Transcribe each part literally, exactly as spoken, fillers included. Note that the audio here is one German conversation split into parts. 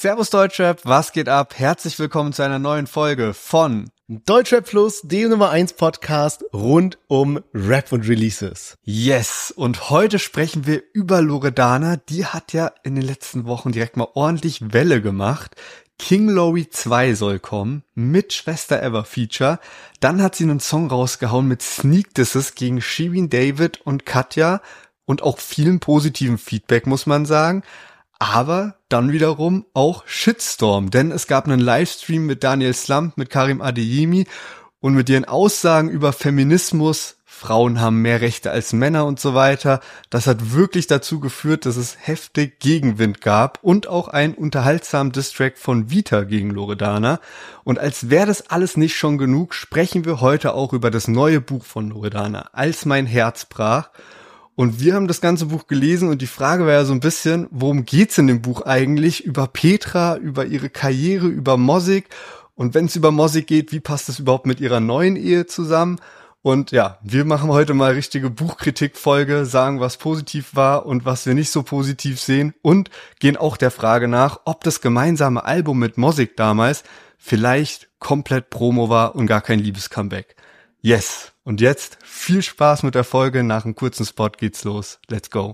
Servus Deutschrap, was geht ab? Herzlich willkommen zu einer neuen Folge von Deutschrap Plus, dem Nummer eins Podcast rund um Rap und Releases. Yes, und heute sprechen wir über Loredana. Die hat ja in den letzten Wochen direkt mal ordentlich Welle gemacht. King Glory zwei soll kommen, mit Schwester Ever Feature. Dann hat sie einen Song rausgehauen mit Sneak Disses gegen Shirin David und Katja und auch vielen positiven Feedback, muss man sagen. Aber dann wiederum auch Shitstorm, denn es gab einen Livestream mit Daniel Slump, mit Karim Adeyemi und mit ihren Aussagen über Feminismus, Frauen haben mehr Rechte als Männer und so weiter. Das hat wirklich dazu geführt, dass es heftig Gegenwind gab und auch einen unterhaltsamen Distrack von Vita gegen Loredana. Und als wäre das alles nicht schon genug, sprechen wir heute auch über das neue Buch von Loredana, Als mein Herz brach. Und wir haben das ganze Buch gelesen und die Frage war ja so ein bisschen, worum geht's in dem Buch eigentlich? Über Petra, über ihre Karriere, über Mosik. Und wenn es über Mosik geht, wie passt das überhaupt mit ihrer neuen Ehe zusammen? Und ja, wir machen heute mal richtige Buchkritikfolge, sagen, was positiv war und was wir nicht so positiv sehen und gehen auch der Frage nach, ob das gemeinsame Album mit Mosik damals vielleicht komplett Promo war und gar kein Liebescomeback. Yes. Und jetzt viel Spaß mit der Folge. Nach einem kurzen Spot geht's los. Let's go.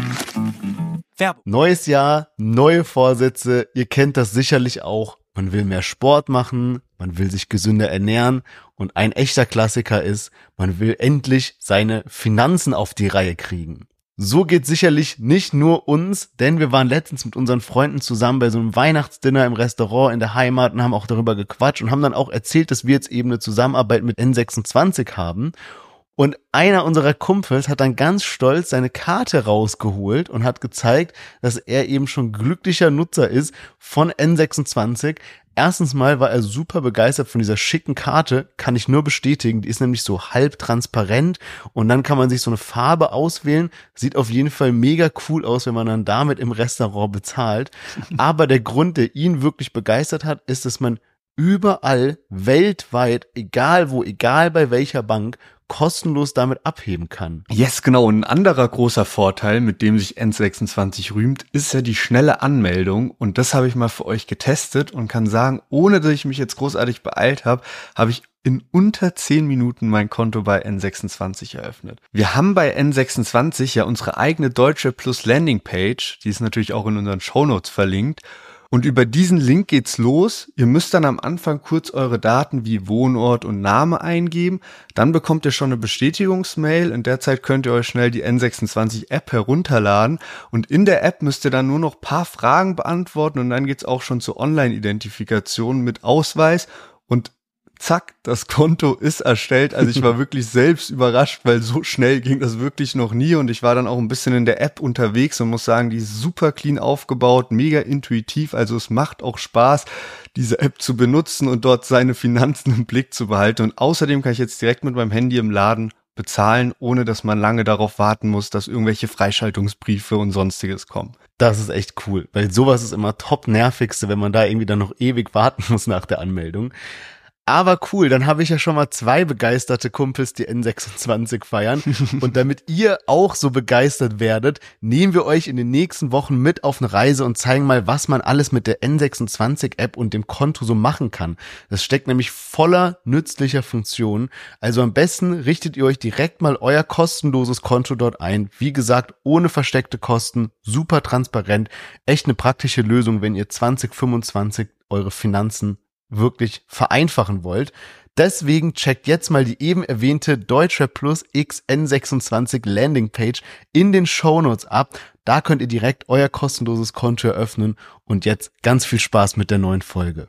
Werbung. Neues Jahr, neue Vorsätze. Ihr kennt das sicherlich auch. Man will mehr Sport machen, man will sich gesünder ernähren und ein echter Klassiker ist, man will endlich seine Finanzen auf die Reihe kriegen. So geht sicherlich nicht nur uns, denn wir waren letztens mit unseren Freunden zusammen bei so einem Weihnachtsdinner im Restaurant in der Heimat und haben auch darüber gequatscht und haben dann auch erzählt, dass wir jetzt eben eine Zusammenarbeit mit N sechsundzwanzig haben. Und einer unserer Kumpels hat dann ganz stolz seine Karte rausgeholt und hat gezeigt, dass er eben schon glücklicher Nutzer ist von N sechsundzwanzig. Erstens mal war er super begeistert von dieser schicken Karte, kann ich nur bestätigen. Die ist nämlich so halb transparent und dann kann man sich so eine Farbe auswählen. Sieht auf jeden Fall mega cool aus, wenn man dann damit im Restaurant bezahlt. Aber der Grund, der ihn wirklich begeistert hat, ist, dass man überall weltweit, egal wo, egal bei welcher Bank, kostenlos damit abheben kann. Yes, genau. Und ein anderer großer Vorteil, mit dem sich N sechsundzwanzig rühmt, ist ja die schnelle Anmeldung. Und das habe ich mal für euch getestet und kann sagen, ohne dass ich mich jetzt großartig beeilt habe, habe ich in unter zehn Minuten mein Konto bei N sechsundzwanzig eröffnet. Wir haben bei N sechsundzwanzig ja unsere eigene Deutschrap Plus Landingpage. Die ist natürlich auch in unseren Shownotes verlinkt. Und über diesen Link geht's los. Ihr müsst dann am Anfang kurz eure Daten wie Wohnort und Name eingeben. Dann bekommt ihr schon eine Bestätigungsmail. In der Zeit könnt ihr euch schnell die N sechsundzwanzig App herunterladen. Und in der App müsst ihr dann nur noch ein paar Fragen beantworten. Und dann geht's auch schon zur Online-Identifikation mit Ausweis. Und zack, das Konto ist erstellt. Also ich war wirklich selbst überrascht, weil so schnell ging das wirklich noch nie. Und ich war dann auch ein bisschen in der App unterwegs und muss sagen, die ist super clean aufgebaut, mega intuitiv. Also es macht auch Spaß, diese App zu benutzen und dort seine Finanzen im Blick zu behalten. Und außerdem kann ich jetzt direkt mit meinem Handy im Laden bezahlen, ohne dass man lange darauf warten muss, dass irgendwelche Freischaltungsbriefe und sonstiges kommen. Das ist echt cool, weil sowas ist immer top nervigste, wenn man da irgendwie dann noch ewig warten muss nach der Anmeldung. Aber cool, dann habe ich ja schon mal zwei begeisterte Kumpels, die N sechsundzwanzig feiern. Und damit ihr auch so begeistert werdet, nehmen wir euch in den nächsten Wochen mit auf eine Reise und zeigen mal, was man alles mit der N sechsundzwanzig App und dem Konto so machen kann. Das steckt nämlich voller nützlicher Funktionen. Also am besten richtet ihr euch direkt mal euer kostenloses Konto dort ein. Wie gesagt, ohne versteckte Kosten, super transparent. Echt eine praktische Lösung, wenn ihr zwanzig fünfundzwanzig eure Finanzen wirklich vereinfachen wollt. Deswegen checkt jetzt mal die eben erwähnte Deutschrap Plus X N sechsundzwanzig Landingpage in den Shownotes ab. Da könnt ihr direkt euer kostenloses Konto eröffnen und jetzt ganz viel Spaß mit der neuen Folge.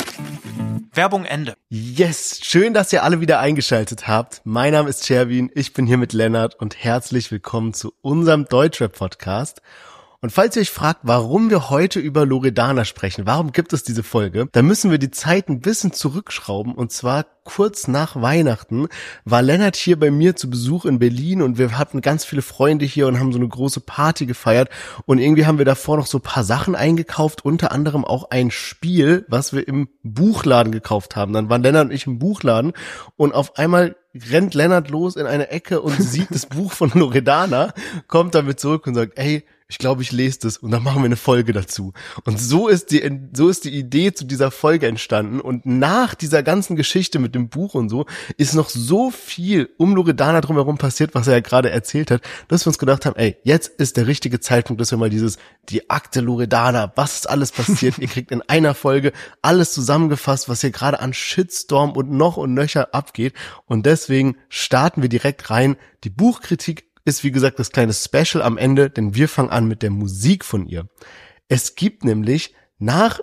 Werbung Ende. Yes, schön, dass ihr alle wieder eingeschaltet habt. Mein Name ist Sherwin, ich bin hier mit Lennart und herzlich willkommen zu unserem Deutschrap Podcast. Und falls ihr euch fragt, warum wir heute über Loredana sprechen, warum gibt es diese Folge, dann müssen wir die Zeit ein bisschen zurückschrauben. Und zwar kurz nach Weihnachten war Lennart hier bei mir zu Besuch in Berlin und wir hatten ganz viele Freunde hier und haben so eine große Party gefeiert. Und irgendwie haben wir davor noch so ein paar Sachen eingekauft, unter anderem auch ein Spiel, was wir im Buchladen gekauft haben. Dann waren Lennart und ich im Buchladen und auf einmal rennt Lennart los in eine Ecke und sieht das Buch von Loredana, kommt damit zurück und sagt, ey, ich glaube, ich lese das und dann machen wir eine Folge dazu. Und so ist die, so ist die Idee zu dieser Folge entstanden. Und nach dieser ganzen Geschichte mit dem Buch und so ist noch so viel um Loredana drumherum passiert, was er ja gerade erzählt hat, dass wir uns gedacht haben, ey, jetzt ist der richtige Zeitpunkt, dass wir mal dieses, die Akte Loredana, was ist alles passiert? Ihr kriegt in einer Folge alles zusammengefasst, was hier gerade an Shitstorm und noch und nöcher abgeht. Und deswegen starten wir direkt rein. Die Buchkritik ist wie gesagt das kleine Special am Ende, denn wir fangen an mit der Musik von ihr. Es gibt nämlich nach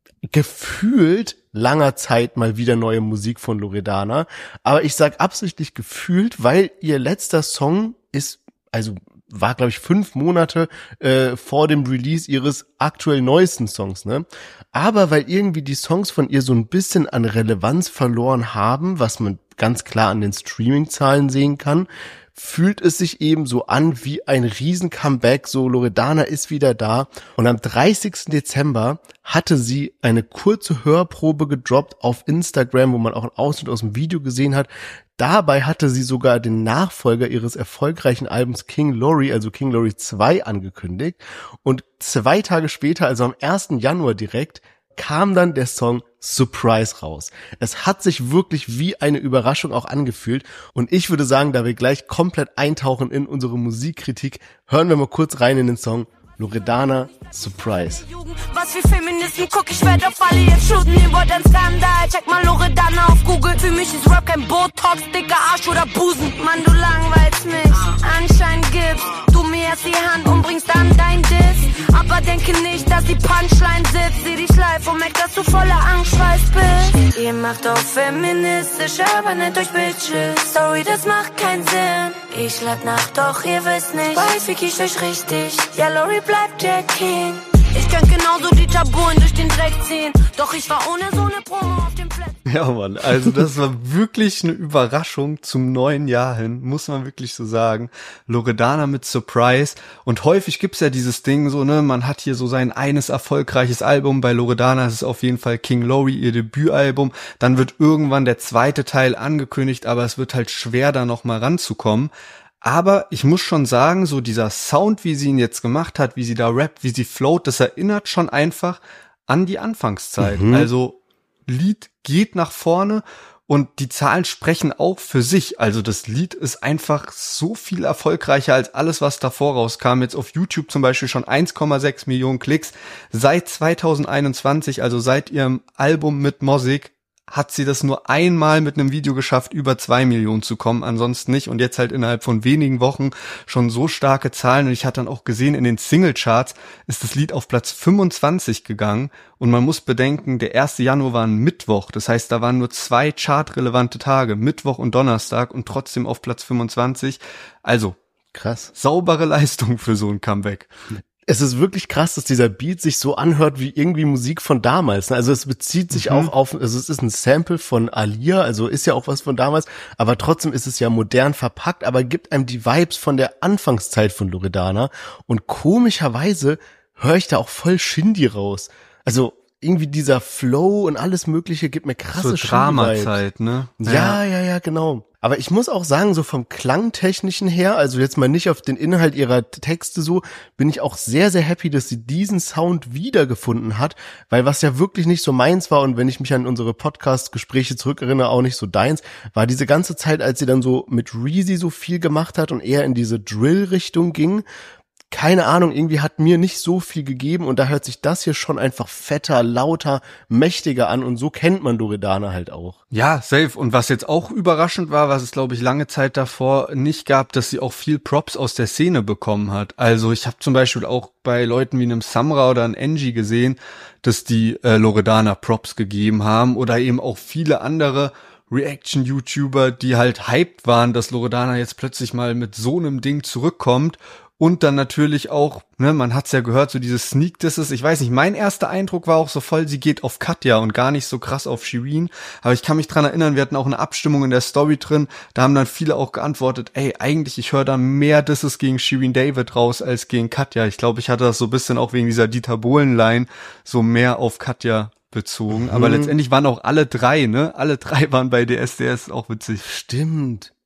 gefühlt langer Zeit mal wieder neue Musik von Loredana, aber ich sag absichtlich gefühlt, weil ihr letzter Song ist, also war glaube ich fünf Monate äh, vor dem Release ihres aktuell neuesten Songs, ne? Aber weil irgendwie die Songs von ihr so ein bisschen an Relevanz verloren haben, was man ganz klar an den Streaming-Zahlen sehen kann, fühlt es sich eben so an wie ein Riesen-Comeback, so Loredana ist wieder da. Und am dreißigsten Dezember hatte sie eine kurze Hörprobe gedroppt auf Instagram, wo man auch einen Ausschnitt aus dem Video gesehen hat. Dabei hatte sie sogar den Nachfolger ihres erfolgreichen Albums King Glory, also King Glory zwei, angekündigt. Und zwei Tage später, also am ersten Januar direkt, kam dann der Song Surprise raus. Es hat sich wirklich wie eine Überraschung auch angefühlt und ich würde sagen, da wir gleich komplett eintauchen in unsere Musikkritik, hören wir mal kurz rein in den Song Loredana Surprise. Was wie Feministen guck, ich werd auf alle jetzt shooten, ihr wollt ein Skandal, check mal Loredana auf Google, für mich ist Rap kein Botox, dicker Arsch oder Busen. Mann, du langweilst mich, anscheinend gibst du mir erst die Hand und bringst dann dein Diss, aber denke nicht, dass die Punchline sitzt, sieh dich live und merk, dass du voller Angstschweiß bist. Ihr macht auch feministisch, aber nennt euch Bitches, sorry, das macht keinen Sinn. Ich lad nach, doch ihr wisst nicht, weiß fick ich euch richtig, ja Lori bleibt der King. Ich könnte genauso die Taburen durch den Dreck ziehen, doch ich war ohne so eine Promo auf dem Platz. Ja, Mann, also das war wirklich eine Überraschung zum neuen Jahr hin, muss man wirklich so sagen. Loredana mit Surprise und häufig gibt's ja dieses Ding so, ne, man hat hier so sein eines erfolgreiches Album, bei Loredana ist es auf jeden Fall King Glory, ihr Debütalbum, dann wird irgendwann der zweite Teil angekündigt, aber es wird halt schwer, da nochmal ranzukommen. Aber ich muss schon sagen, so dieser Sound, wie sie ihn jetzt gemacht hat, wie sie da rappt, wie sie float, das erinnert schon einfach an die Anfangszeit. Mhm. Also Lied geht nach vorne und die Zahlen sprechen auch für sich. Also das Lied ist einfach so viel erfolgreicher als alles, was davor rauskam. Jetzt auf YouTube zum Beispiel schon eins Komma sechs Millionen Klicks. Seit zweitausendeinundzwanzig, also seit ihrem Album mit Mosik, hat sie das nur einmal mit einem Video geschafft, über zwei Millionen zu kommen, ansonsten nicht. Und jetzt halt innerhalb von wenigen Wochen schon so starke Zahlen. Und ich hatte dann auch gesehen, in den Singlecharts ist das Lied auf Platz fünfundzwanzig gegangen. Und man muss bedenken, der erste Januar war ein Mittwoch. Das heißt, da waren nur zwei chartrelevante Tage, Mittwoch und Donnerstag, und trotzdem auf Platz fünfundzwanzig. Also, krass. Saubere Leistung für so ein Comeback. Es ist wirklich krass, dass dieser Beat sich so anhört wie irgendwie Musik von damals. Also es bezieht sich mhm. auch auf, also es ist ein Sample von Aaliyah, also ist ja auch was von damals, aber trotzdem ist es ja modern verpackt, aber gibt einem die Vibes von der Anfangszeit von Loredana. Und komischerweise höre ich da auch voll Shindy raus. Also irgendwie dieser Flow und alles Mögliche gibt mir krasse so Drama-Zeit, ne? Ja, ja, ja, genau. Aber ich muss auch sagen, so vom Klangtechnischen her, also jetzt mal nicht auf den Inhalt ihrer Texte so, bin ich auch sehr, sehr happy, dass sie diesen Sound wiedergefunden hat, weil was ja wirklich nicht so meins war, und wenn ich mich an unsere Podcast-Gespräche zurückerinnere, auch nicht so deins, war diese ganze Zeit, als sie dann so mit Reezy so viel gemacht hat und eher in diese Drill-Richtung ging. Keine Ahnung, irgendwie hat mir nicht so viel gegeben, und da hört sich das hier schon einfach fetter, lauter, mächtiger an, und so kennt man Loredana halt auch. Ja, safe. Und was jetzt auch überraschend war, was es glaube ich lange Zeit davor nicht gab, dass sie auch viel Props aus der Szene bekommen hat. Also ich habe zum Beispiel auch bei Leuten wie einem Samra oder einem Angie gesehen, dass die äh, Loredana Props gegeben haben, oder eben auch viele andere Reaction-YouTuber, die halt hyped waren, dass Loredana jetzt plötzlich mal mit so einem Ding zurückkommt. Und dann natürlich auch, ne, man hat's ja gehört, so dieses Sneak-Disses. Ich weiß nicht, mein erster Eindruck war auch so voll, sie geht auf Katja und gar nicht so krass auf Shireen. Aber ich kann mich dran erinnern, wir hatten auch eine Abstimmung in der Story drin. Da haben dann viele auch geantwortet, ey, eigentlich, ich höre da mehr Disses gegen Shirin David raus als gegen Katja. Ich glaube, ich hatte das so ein bisschen auch wegen dieser Dieter Bohlen-Line so mehr auf Katja bezogen. Mhm. Aber letztendlich waren auch alle drei, ne? Alle drei waren bei D S D S, auch witzig. Stimmt.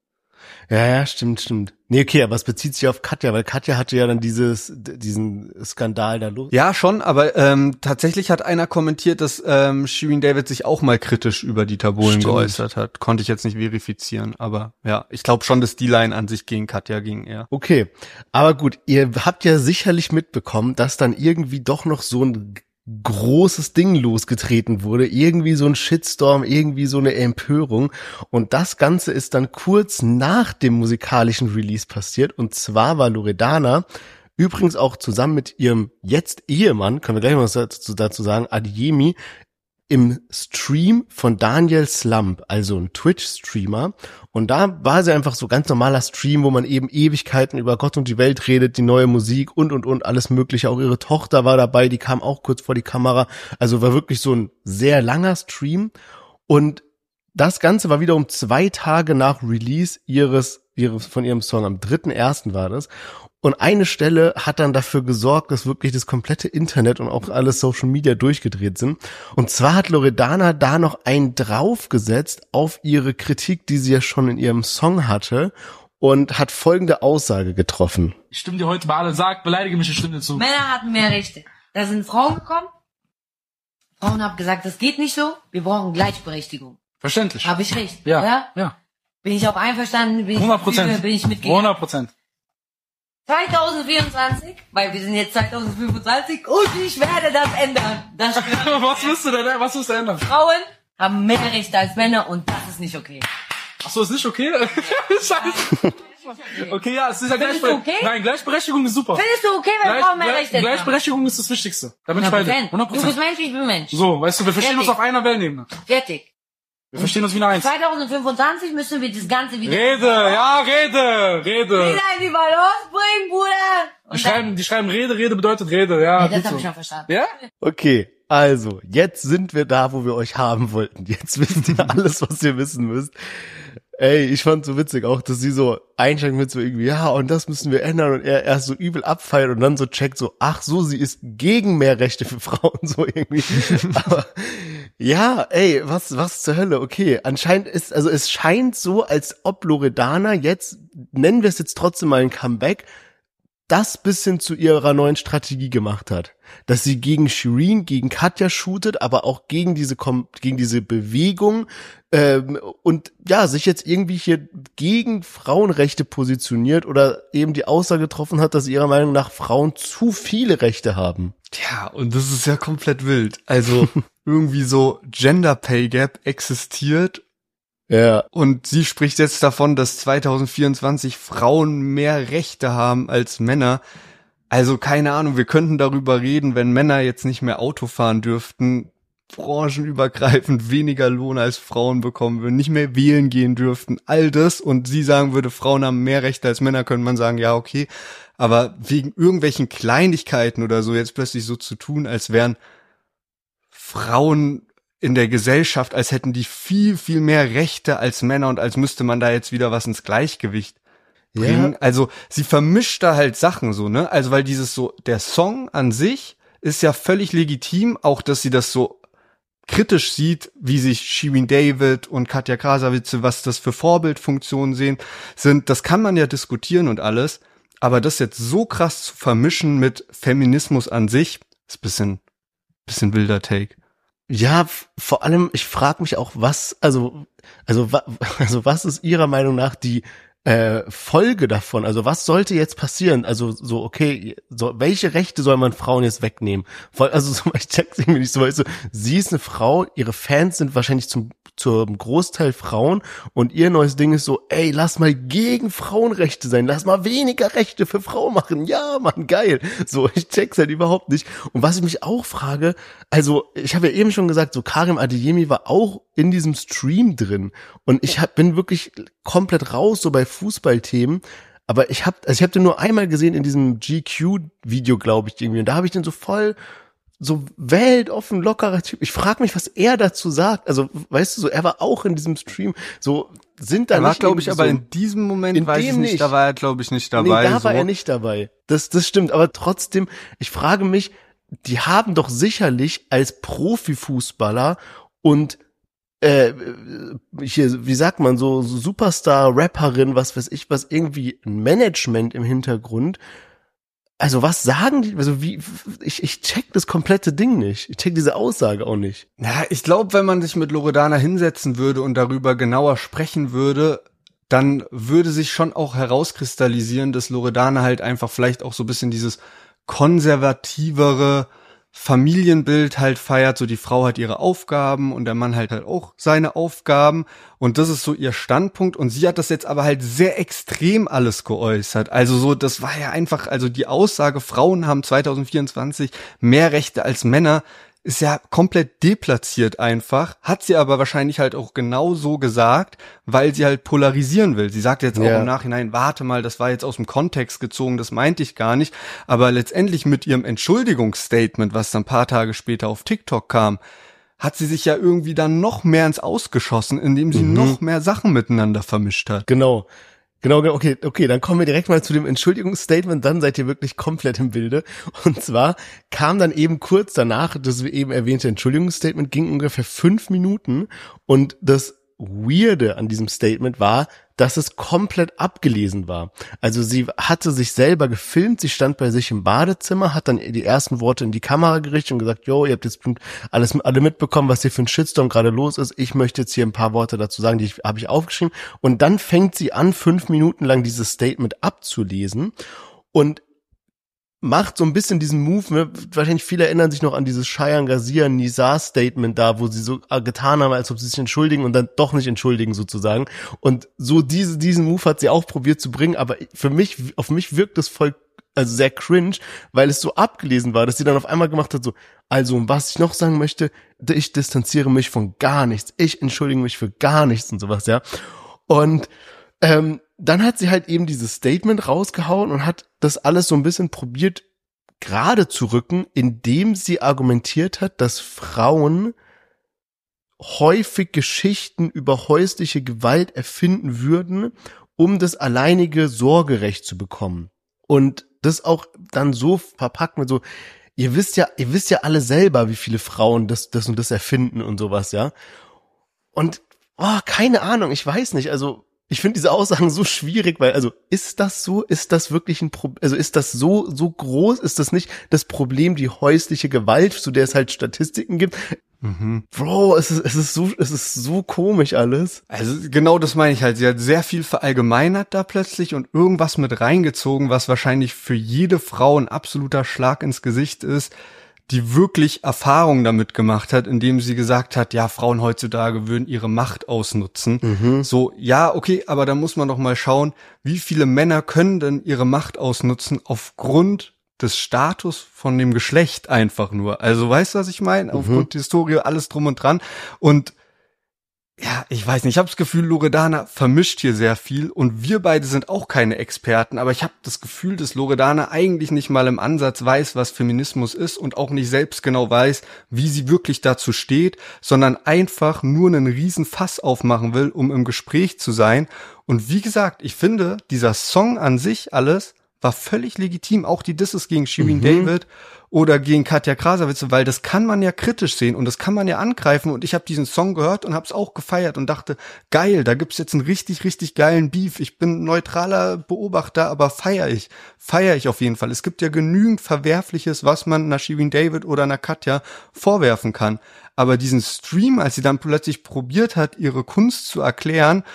Ja, ja, stimmt, stimmt. Nee, okay, aber es bezieht sich auf Katja, weil Katja hatte ja dann dieses, diesen Skandal da los. Ja, schon, aber ähm, tatsächlich hat einer kommentiert, dass ähm, Shirin David sich auch mal kritisch über Dieter Bohlen Stimmt. geäußert hat. Konnte ich jetzt nicht verifizieren, aber ja, ich glaube schon, dass die Line an sich gegen Katja ging, ja. Okay, aber gut, ihr habt ja sicherlich mitbekommen, dass dann irgendwie doch noch so ein großes Ding losgetreten wurde, irgendwie so ein Shitstorm, irgendwie so eine Empörung, und das Ganze ist dann kurz nach dem musikalischen Release passiert, und zwar war Loredana übrigens auch zusammen mit ihrem jetzt Ehemann, können wir gleich mal was dazu, dazu sagen, Adeyemi, im Stream von Daniel Slump, also ein Twitch-Streamer, und da war sie einfach so ganz normaler Stream, wo man eben Ewigkeiten über Gott und die Welt redet, die neue Musik und und und alles mögliche, auch ihre Tochter war dabei, die kam auch kurz vor die Kamera, also war wirklich so ein sehr langer Stream, und das Ganze war wiederum zwei Tage nach Release ihres, ihres von ihrem Song, am dritten ersten war das. Und eine Stelle hat dann dafür gesorgt, dass wirklich das komplette Internet und auch alle Social Media durchgedreht sind. Und zwar hat Loredana da noch einen draufgesetzt auf ihre Kritik, die sie ja schon in ihrem Song hatte, und hat folgende Aussage getroffen. Ich stimme dir heute bei allem, sag, beleidige mich, ich stimme dir zu. Männer hatten mehr Rechte. Da sind Frauen gekommen. Frauen haben gesagt, das geht nicht so. Wir brauchen Gleichberechtigung. Verständlich. Habe ich recht? Ja, ja. ja. Bin ich auch einverstanden? Bin ich, hundert Prozent. Bin ich mitgegangen? hundert Prozent. zwanzig vierundzwanzig, weil wir sind jetzt zwanzig fünfundzwanzig, und ich werde das ändern. Das was willst du denn, was willst du ändern? Frauen haben mehr Rechte als Männer, und das ist nicht okay. Ach so, ist nicht okay? Scheiße. Okay, ja, es ist ja Gleichberechtigung. Okay? Nein, Gleichberechtigung ist super. Findest du okay, wenn Gleich, Frauen mehr Gleich, Rechte haben? Gleichberechtigung ist das Wichtigste. Da bin ich bei dir. hundert Du bist Prozent. Mensch, ich bin Mensch. So, weißt du, wir verstehen Fertig. uns auf einer Wellenebene. Fertig. Wir verstehen uns wie eine Eins. zwanzig fünfundzwanzig müssen wir das Ganze wieder... Rede, ja, Rede, Rede. Wieder in die Balance bringen, Bruder. Die schreiben, die schreiben Rede, Rede bedeutet Rede, ja. Ja, das gut hab so. ich schon verstanden. Ja? Okay, also, jetzt sind wir da, wo wir euch haben wollten. Jetzt wisst ihr alles, was ihr wissen müsst. Ey, ich fand so witzig auch, dass sie so einsteigen mit so irgendwie, ja, und das müssen wir ändern, und er erst so übel abfeiert und dann so checkt so, ach so, sie ist gegen mehr Rechte für Frauen, so irgendwie. Aber ja, ey, was, was zur Hölle, okay. Anscheinend ist, also es scheint so, als ob Loredana jetzt, nennen wir es jetzt trotzdem mal ein Comeback, das bisschen zu ihrer neuen Strategie gemacht hat. Dass sie gegen Shirin, gegen Katja shootet, aber auch gegen diese gegen diese Bewegung, ähm, und ja, sich jetzt irgendwie hier gegen Frauenrechte positioniert oder eben die Aussage getroffen hat, dass ihrer Meinung nach Frauen zu viele Rechte haben. Tja, und das ist ja komplett wild. Also irgendwie so Gender Pay Gap existiert. Ja. Und sie spricht jetzt davon, dass zwanzig vierundzwanzig Frauen mehr Rechte haben als Männer. Also keine Ahnung, wir könnten darüber reden, wenn Männer jetzt nicht mehr Auto fahren dürften, branchenübergreifend weniger Lohn als Frauen bekommen würden, nicht mehr wählen gehen dürften, all das, und sie sagen würde, Frauen haben mehr Rechte als Männer, könnte man sagen, ja, okay. Aber wegen irgendwelchen Kleinigkeiten oder so jetzt plötzlich so zu tun, als wären Frauen in der Gesellschaft, als hätten die viel, viel mehr Rechte als Männer und als müsste man da jetzt wieder was ins Gleichgewicht bringen. Ja. Also sie vermischt da halt Sachen so, ne? Also weil dieses so, der Song an sich ist ja völlig legitim, auch dass sie das so kritisch sieht, wie sich Shirin David und Katja Krasavice, was das für Vorbildfunktionen sehen, sind. Das kann man ja diskutieren und alles, aber das jetzt so krass zu vermischen mit Feminismus an sich, ist bisschen, bisschen wilder Take. Ja, vor allem, ich frage mich auch, was, also, also, also, was ist Ihrer Meinung nach die äh, Folge davon? Also, was sollte jetzt passieren? Also, so, okay, so, welche Rechte soll man Frauen jetzt wegnehmen? Also, so, ich check's irgendwie nicht so, weißt du, sie ist eine Frau, ihre Fans sind wahrscheinlich zum zum Großteil Frauen, und ihr neues Ding ist so, ey, lass mal gegen Frauenrechte sein, lass mal weniger Rechte für Frauen machen, ja, Mann, geil. So, ich check's halt überhaupt nicht. Und was ich mich auch frage, also, ich habe ja eben schon gesagt, so Karim Adeyemi war auch in diesem Stream drin, und ich hab, bin wirklich komplett raus, so bei Fußballthemen, aber ich hab, also ich hab den nur einmal gesehen in diesem G Q-Video, glaube ich, irgendwie, und da habe ich den so voll so weltoffen, lockerer Typ. Ich frage mich, was er dazu sagt. Also, weißt du, so, er war auch in diesem Stream. So, sind da er war, nicht glaube ich, aber so, in diesem Moment, in weiß ich nicht, nicht, da war er, glaube ich, nicht dabei. Nee, da so. war er nicht dabei. Das, das stimmt. Aber trotzdem, ich frage mich, die haben doch sicherlich als Profifußballer und äh, hier, wie sagt man, so, so Superstar-Rapperin, was weiß ich, was irgendwie ein Management im Hintergrund. Also was sagen die, also wie, ich, ich check das komplette Ding nicht. Ich check diese Aussage auch nicht. Ja, ich glaube, wenn man sich mit Loredana hinsetzen würde und darüber genauer sprechen würde, dann würde sich schon auch herauskristallisieren, dass Loredana halt einfach vielleicht auch so ein bisschen dieses konservativere Familienbild halt feiert, so die Frau hat ihre Aufgaben und der Mann halt halt auch seine Aufgaben und das ist so ihr Standpunkt und sie hat das jetzt aber halt sehr extrem alles geäußert, also so, das war ja einfach, also die Aussage, Frauen haben zwanzig vierundzwanzig mehr Rechte als Männer, ist ja komplett deplatziert einfach, hat sie aber wahrscheinlich halt auch genau so gesagt, weil sie halt polarisieren will. Sie sagt jetzt auch ja. im Nachhinein, warte mal, das war jetzt aus dem Kontext gezogen, das meinte ich gar nicht. Aber letztendlich mit ihrem Entschuldigungsstatement, was dann ein paar Tage später auf TikTok kam, hat sie sich ja irgendwie dann noch mehr ins Ausgeschossen, indem sie mhm. noch mehr Sachen miteinander vermischt hat. Genau. Genau, okay, okay, dann kommen wir direkt mal zu dem Entschuldigungsstatement, dann seid ihr wirklich komplett im Bilde. Und zwar kam dann eben kurz danach, das eben erwähnte Entschuldigungsstatement, ging ungefähr fünf Minuten und das Weirde an diesem Statement war, dass es komplett abgelesen war. Also sie hatte sich selber gefilmt, sie stand bei sich im Badezimmer, hat dann die ersten Worte in die Kamera gerichtet und gesagt, jo, ihr habt jetzt alles alle mitbekommen, was hier für ein Shitstorm gerade los ist. Ich möchte jetzt hier ein paar Worte dazu sagen, die habe ich aufgeschrieben. Und dann fängt sie an, fünf Minuten lang dieses Statement abzulesen und macht so ein bisschen diesen Move, ne? Wahrscheinlich viele erinnern sich noch an dieses Shayan Gazir Nizar Statement da, wo sie so getan haben, als ob sie sich entschuldigen und dann doch nicht entschuldigen sozusagen. Und so diese diesen Move hat sie auch probiert zu bringen, aber für mich, auf mich wirkt das voll, also sehr cringe, weil es so abgelesen war, dass sie dann auf einmal gemacht hat so, also was ich noch sagen möchte, ich distanziere mich von gar nichts, ich entschuldige mich für gar nichts und sowas, ja. Und ähm, dann hat sie halt eben dieses Statement rausgehauen und hat das alles so ein bisschen probiert gerade zu rücken, indem sie argumentiert hat, dass Frauen häufig Geschichten über häusliche Gewalt erfinden würden, um das alleinige Sorgerecht zu bekommen. Und das auch dann so verpackt mit so, ihr wisst ja, ihr wisst ja alle selber, wie viele Frauen das, das und das erfinden und sowas, ja. Und, oh, keine Ahnung, ich weiß nicht, also, ich finde diese Aussagen so schwierig, weil, also, ist das so? Ist das wirklich ein Problem? Also, ist das so, so groß? Ist das nicht das Problem, die häusliche Gewalt, zu der es halt Statistiken gibt? Mhm. Bro, es ist, es ist so, es ist so komisch alles. Also, genau das meine ich halt. Sie hat sehr viel verallgemeinert da plötzlich und irgendwas mit reingezogen, was wahrscheinlich für jede Frau ein absoluter Schlag ins Gesicht ist, die wirklich Erfahrung damit gemacht hat, indem sie gesagt hat, ja, Frauen heutzutage würden ihre Macht ausnutzen. Mhm. So, ja, okay, aber da muss man doch mal schauen, wie viele Männer können denn ihre Macht ausnutzen aufgrund des Status von dem Geschlecht einfach nur. Also, weißt du, was ich meine? Mhm. Aufgrund der Historie, alles drum und dran. Und ja, ich weiß nicht, ich habe das Gefühl, Loredana vermischt hier sehr viel und wir beide sind auch keine Experten, aber ich habe das Gefühl, dass Loredana eigentlich nicht mal im Ansatz weiß, was Feminismus ist und auch nicht selbst genau weiß, wie sie wirklich dazu steht, sondern einfach nur einen riesen Fass aufmachen will, um im Gespräch zu sein. Und wie gesagt, ich finde, dieser Song an sich alles war völlig legitim, auch die Disses gegen Shirin mhm. David oder gegen Katja Krasavice, weil das kann man ja kritisch sehen und das kann man ja angreifen und ich habe diesen Song gehört und habe es auch gefeiert und dachte, geil, da gibt's jetzt einen richtig, richtig geilen Beef. Ich bin neutraler Beobachter, aber feier ich, feier ich auf jeden Fall. Es gibt ja genügend Verwerfliches, was man einer Shirin David oder einer Katja vorwerfen kann. Aber diesen Stream, als sie dann plötzlich probiert hat, ihre Kunst zu erklären,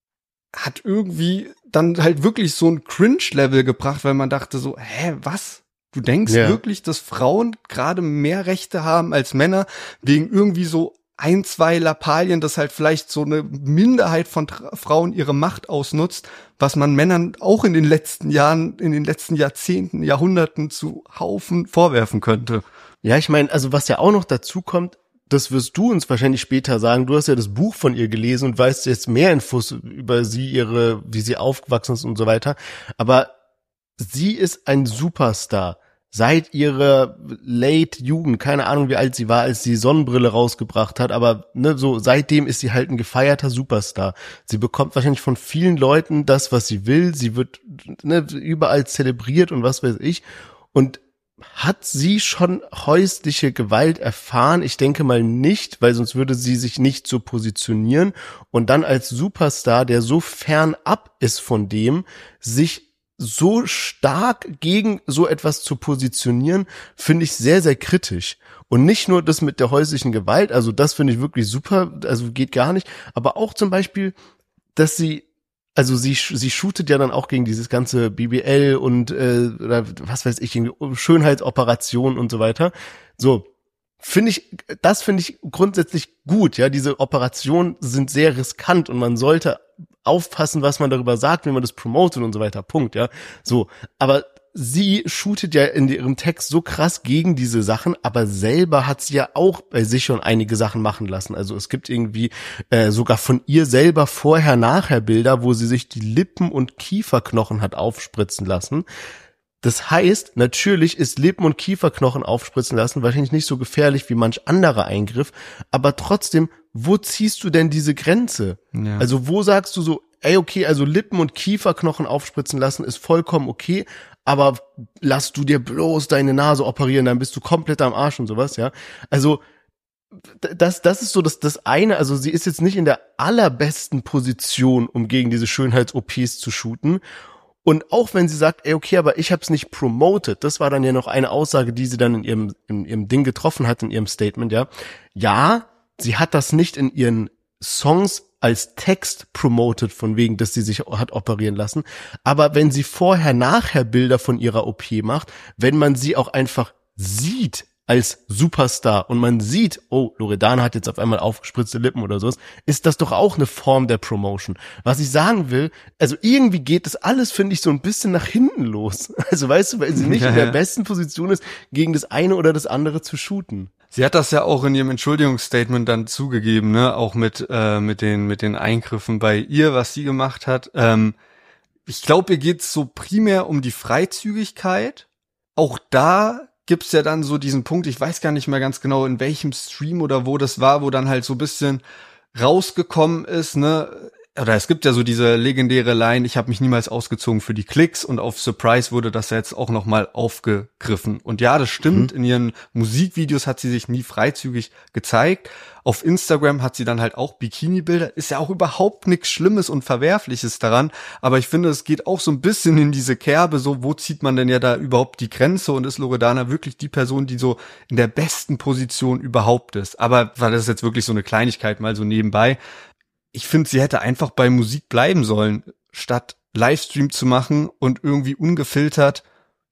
hat irgendwie dann halt wirklich so ein Cringe-Level gebracht, weil man dachte so, hä, was? Du denkst ja. wirklich, dass Frauen gerade mehr Rechte haben als Männer, wegen irgendwie so ein, zwei Lappalien, dass halt vielleicht so eine Minderheit von Tra- Frauen ihre Macht ausnutzt, was man Männern auch in den letzten Jahren, in den letzten Jahrzehnten, Jahrhunderten zu Haufen vorwerfen könnte. Ja, ich meine, also was ja auch noch dazu kommt, das wirst du uns wahrscheinlich später sagen. Du hast ja das Buch von ihr gelesen und weißt jetzt mehr Infos über sie, ihre, wie sie aufgewachsen ist und so weiter. Aber sie ist ein Superstar. Seit ihrer late Jugend, keine Ahnung wie alt sie war, als sie Sonnenbrille rausgebracht hat, aber ne, so seitdem ist sie halt ein gefeierter Superstar. Sie bekommt wahrscheinlich von vielen Leuten das, was sie will. Sie wird ne, überall zelebriert und was weiß ich. Und hat sie schon häusliche Gewalt erfahren? Ich denke mal nicht, weil sonst würde sie sich nicht so positionieren und dann als Superstar, der so fernab ist von dem, sich so stark gegen so etwas zu positionieren, finde ich sehr, sehr kritisch. Und nicht nur das mit der häuslichen Gewalt, also das finde ich wirklich super, also geht gar nicht, aber auch zum Beispiel, dass sie Also sie sie shootet ja dann auch gegen dieses ganze B B L und äh, oder was weiß ich, Schönheitsoperationen und so weiter. So, finde ich, das finde ich grundsätzlich gut, ja, diese Operationen sind sehr riskant und man sollte aufpassen, was man darüber sagt, wenn man das promotet und so weiter, Punkt, ja. So, aber sie shootet ja in ihrem Text so krass gegen diese Sachen, aber selber hat sie ja auch bei sich schon einige Sachen machen lassen. Also es gibt irgendwie äh, sogar von ihr selber vorher-nachher Bilder, wo sie sich die Lippen- und Kieferknochen hat aufspritzen lassen. Das heißt, natürlich ist Lippen- und Kieferknochen aufspritzen lassen wahrscheinlich nicht so gefährlich wie manch anderer Eingriff, aber trotzdem, wo ziehst du denn diese Grenze? Ja. Also wo sagst du so, ey, okay, also Lippen- und Kieferknochen aufspritzen lassen ist vollkommen okay, aber lass du dir bloß deine Nase operieren, dann bist du komplett am Arsch und sowas, ja. Also das das ist so das das eine, also sie ist jetzt nicht in der allerbesten Position, um gegen diese Schönheits-O Ps zu shooten. Und auch wenn sie sagt, ey, okay, aber ich hab's nicht promoted, das war dann ja noch eine Aussage, die sie dann in ihrem in ihrem Ding getroffen hat, in ihrem Statement, ja. Ja, sie hat das nicht in ihren Songs als Text promoted, von wegen, dass sie sich hat operieren lassen. Aber wenn sie vorher-nachher Bilder von ihrer O P macht, wenn man sie auch einfach sieht als Superstar und man sieht, oh, Loredana hat jetzt auf einmal aufgespritzte Lippen oder sowas, ist das doch auch eine Form der Promotion. Was ich sagen will, also irgendwie geht das alles, finde ich, so ein bisschen nach hinten los. Also weißt du, weil sie nicht ja, in der ja. besten Position ist, gegen das eine oder das andere zu shooten. Sie hat das ja auch in ihrem Entschuldigungsstatement dann zugegeben, ne, auch mit äh, mit den mit den Eingriffen bei ihr, was sie gemacht hat. Ähm, ich glaube, ihr geht's so primär um die Freizügigkeit. Auch da gibt's ja dann so diesen Punkt, ich weiß gar nicht mehr ganz genau, in welchem Stream oder wo das war, wo dann halt so ein bisschen rausgekommen ist, ne, oder es gibt ja so diese legendäre Line, ich habe mich niemals ausgezogen für die Klicks, und auf Surprise wurde das jetzt auch nochmal aufgegriffen. Und ja, das stimmt, mhm. in ihren Musikvideos hat sie sich nie freizügig gezeigt. Auf Instagram hat sie dann halt auch Bikini-Bilder. Ist ja auch überhaupt nichts Schlimmes und Verwerfliches daran. Aber ich finde, es geht auch so ein bisschen in diese Kerbe, so wo zieht man denn ja da überhaupt die Grenze, und ist Loredana wirklich die Person, die so in der besten Position überhaupt ist? Aber war das jetzt wirklich so eine Kleinigkeit mal so nebenbei? Ich finde, sie hätte einfach bei Musik bleiben sollen, statt Livestream zu machen und irgendwie ungefiltert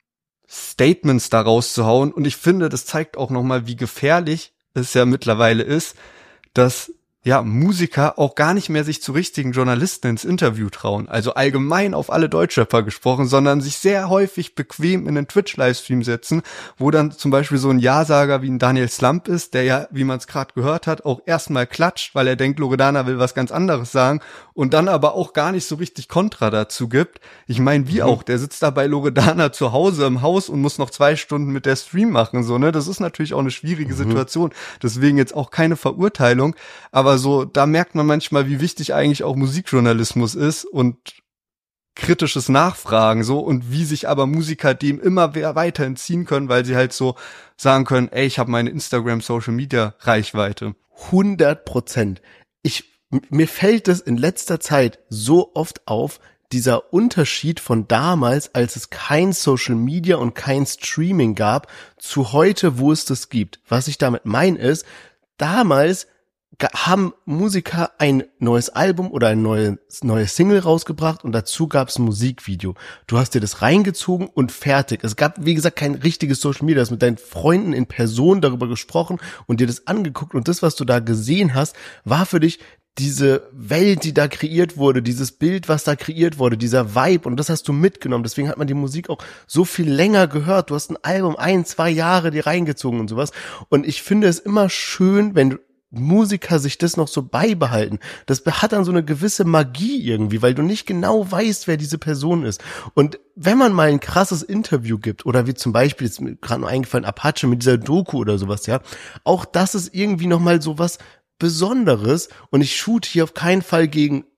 Statements da rauszuhauen. Und ich finde, das zeigt auch nochmal, wie gefährlich es ja mittlerweile ist, dass ja Musiker auch gar nicht mehr sich zu richtigen Journalisten ins Interview trauen. Also allgemein auf alle Deutschrapper gesprochen, sondern sich sehr häufig bequem in den Twitch-Livestream setzen, wo dann zum Beispiel so ein Ja-Sager wie ein Daniel Slump ist, der ja, wie man es gerade gehört hat, auch erstmal klatscht, weil er denkt, Loredana will was ganz anderes sagen, und dann aber auch gar nicht so richtig Kontra dazu gibt. Ich meine, wie mhm. auch, der sitzt da bei Loredana zu Hause im Haus und muss noch zwei Stunden mit der Stream machen, so, ne? Das ist natürlich auch eine schwierige mhm. Situation. Deswegen jetzt auch keine Verurteilung, aber so, da merkt man manchmal, wie wichtig eigentlich auch Musikjournalismus ist und kritisches Nachfragen, so, und wie sich aber Musiker dem immer weiter entziehen können, weil sie halt so sagen können, ey, ich habe meine Instagram-Social-Media-Reichweite. hundert Prozent. Ich, mir fällt es in letzter Zeit so oft auf, dieser Unterschied von damals, als es kein Social Media und kein Streaming gab, zu heute, wo es das gibt. Was ich damit meine ist, damals haben Musiker ein neues Album oder ein neues neue Single rausgebracht und dazu gab es ein Musikvideo. Du hast dir das reingezogen und fertig. Es gab, wie gesagt, kein richtiges Social Media. Du hast mit deinen Freunden in Person darüber gesprochen und dir das angeguckt, und das, was du da gesehen hast, war für dich diese Welt, die da kreiert wurde, dieses Bild, was da kreiert wurde, dieser Vibe, und das hast du mitgenommen. Deswegen hat man die Musik auch so viel länger gehört. Du hast ein Album ein, zwei Jahre dir reingezogen und sowas. Und ich finde es immer schön, wenn Musiker sich das noch so beibehalten. Das hat dann so eine gewisse Magie irgendwie, weil du nicht genau weißt, wer diese Person ist. Und wenn man mal ein krasses Interview gibt, oder wie zum Beispiel, jetzt mir gerade noch eingefallen, Apache mit dieser Doku oder sowas, ja, auch das ist irgendwie nochmal so was Besonderes. Und ich shoot hier auf keinen Fall gegen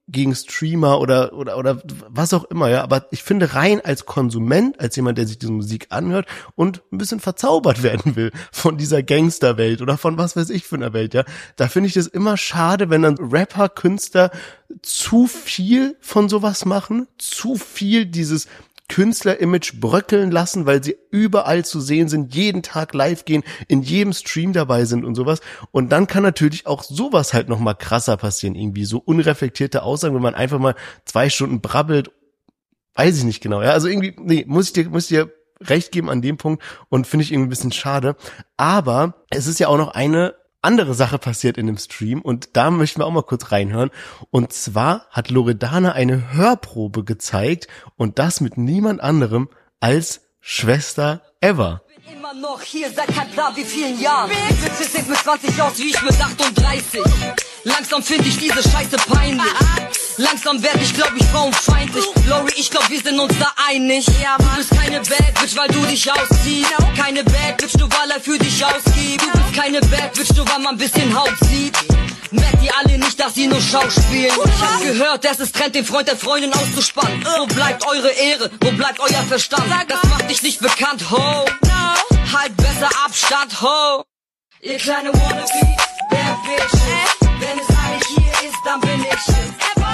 gegen Streamer oder oder oder was auch immer, ja, aber ich finde rein als Konsument, als jemand, der sich diese Musik anhört und ein bisschen verzaubert werden will von dieser Gangsterwelt oder von was weiß ich für einer Welt, ja, da finde ich das immer schade, wenn dann Rapper, Künstler zu viel von sowas machen, zu viel dieses Künstler-Image bröckeln lassen, weil sie überall zu sehen sind, jeden Tag live gehen, in jedem Stream dabei sind und sowas. Und dann kann natürlich auch sowas halt noch mal krasser passieren, irgendwie so unreflektierte Aussagen, wenn man einfach mal zwei Stunden brabbelt, weiß ich nicht genau. Ja, also irgendwie, nee, muss ich dir, muss ich dir recht geben an dem Punkt und finde ich irgendwie ein bisschen schade. Aber es ist ja auch noch eine andere Sache passiert in dem Stream und da möchten wir auch mal kurz reinhören. Und zwar hat Loredana eine Hörprobe gezeigt und das mit niemand anderem als Schwester Eva. Immer noch hier seit kein Plan wie vielen Jahren. Bitches sieht mit zwanzig aus wie ich mit achtunddreißig. Langsam finde ich diese Scheiße peinlich. Langsam werd ich, glaub ich, frauenfeindlich. Lori, ich glaub, wir sind uns da einig. Du bist keine Bad Bitch, weil du dich ausziehst. Keine Bad Bitch, nur weil er für dich ausgibt. Du bist keine Bad Bitch, nur weil man ein bisschen Haut sieht. Merkt ihr alle nicht, dass sie nur schauspielen? Ich hab gehört, es ist Trend, den Freund der Freundin auszuspannen. Wo bleibt eure Ehre? Wo bleibt euer Verstand? Das macht dich nicht bekannt, ho. Halt besser Abstand, ho. Ihr kleine Wannabe, Bad Bitch. Wenn es eine hier ist, dann bin ich es.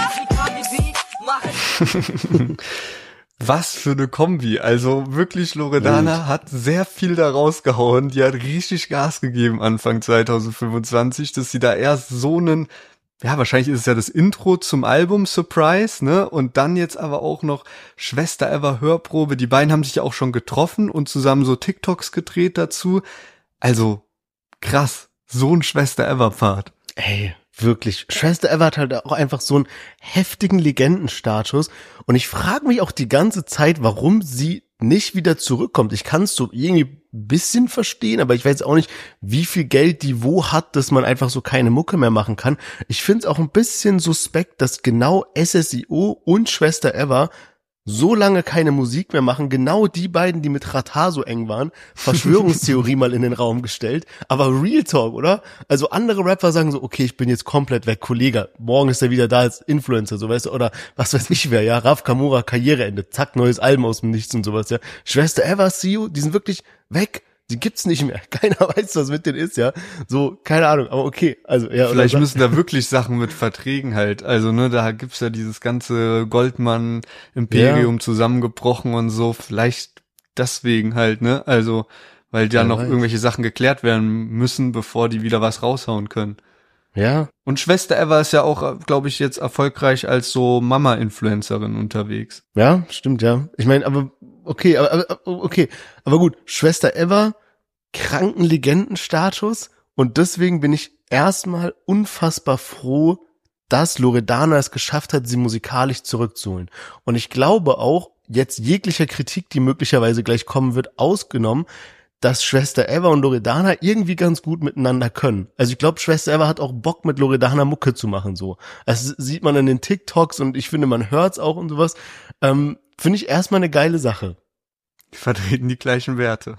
Was für eine Kombi. Also wirklich, Loredana Wild. hat sehr viel da rausgehauen. Die hat richtig Gas gegeben Anfang zwanzig fünfundzwanzig, dass sie da erst so einen, ja, wahrscheinlich ist es ja das Intro zum Album Surprise, ne? Und dann jetzt aber auch noch Schwester Eva Hörprobe. Die beiden haben sich ja auch schon getroffen und zusammen so TikToks gedreht dazu. Also krass. So ein Schwester Eva Pfad. Ey, wirklich. Schwester Eva hat halt auch einfach so einen heftigen Legendenstatus. Und ich frage mich auch die ganze Zeit, warum sie nicht wieder zurückkommt. Ich kann es so irgendwie ein bisschen verstehen, aber ich weiß auch nicht, wie viel Geld die wo hat, dass man einfach so keine Mucke mehr machen kann. Ich finde es auch ein bisschen suspekt, dass genau S S I O und Schwester Eva so lange keine Musik mehr machen, genau die beiden, die mit Rata so eng waren, Verschwörungstheorie mal in den Raum gestellt, aber Real Talk, oder? Also andere Rapper sagen so, okay, ich bin jetzt komplett weg, Kollege, morgen ist er wieder da als Influencer, so weißt du, oder was weiß ich wer, ja, Raf Kamura, Karriereende, zack, neues Album aus dem Nichts und sowas, ja. Schwester Eva, C E O, die sind wirklich weg. Die gibt's nicht mehr. Keiner weiß, was mit denen ist, ja. So, keine Ahnung, aber okay. Also, ja. Vielleicht müssen da wirklich Sachen mit Verträgen halt. Also, ne, da gibt's ja dieses ganze Goldmann-Imperium ja. zusammengebrochen und so. Vielleicht deswegen halt, ne? Also, weil da ja, noch weiß. irgendwelche Sachen geklärt werden müssen, bevor die wieder was raushauen können. Ja. Und Schwester Eva ist ja auch, glaube ich, jetzt erfolgreich als so Mama-Influencerin unterwegs. Ja, stimmt, ja. Ich meine, aber okay, aber, aber okay, aber gut, Schwester Eva, kranken Legendenstatus und deswegen bin ich erstmal unfassbar froh, dass Loredana es geschafft hat, sie musikalisch zurückzuholen. Und ich glaube auch, jetzt jeglicher Kritik, die möglicherweise gleich kommen wird, ausgenommen, dass Schwester Eva und Loredana irgendwie ganz gut miteinander können. Also ich glaube, Schwester Eva hat auch Bock, mit Loredana Mucke zu machen, so. Das sieht man in den TikToks und ich finde, man hört's auch und sowas. Ähm, finde ich erstmal eine geile Sache. Die vertreten die gleichen Werte.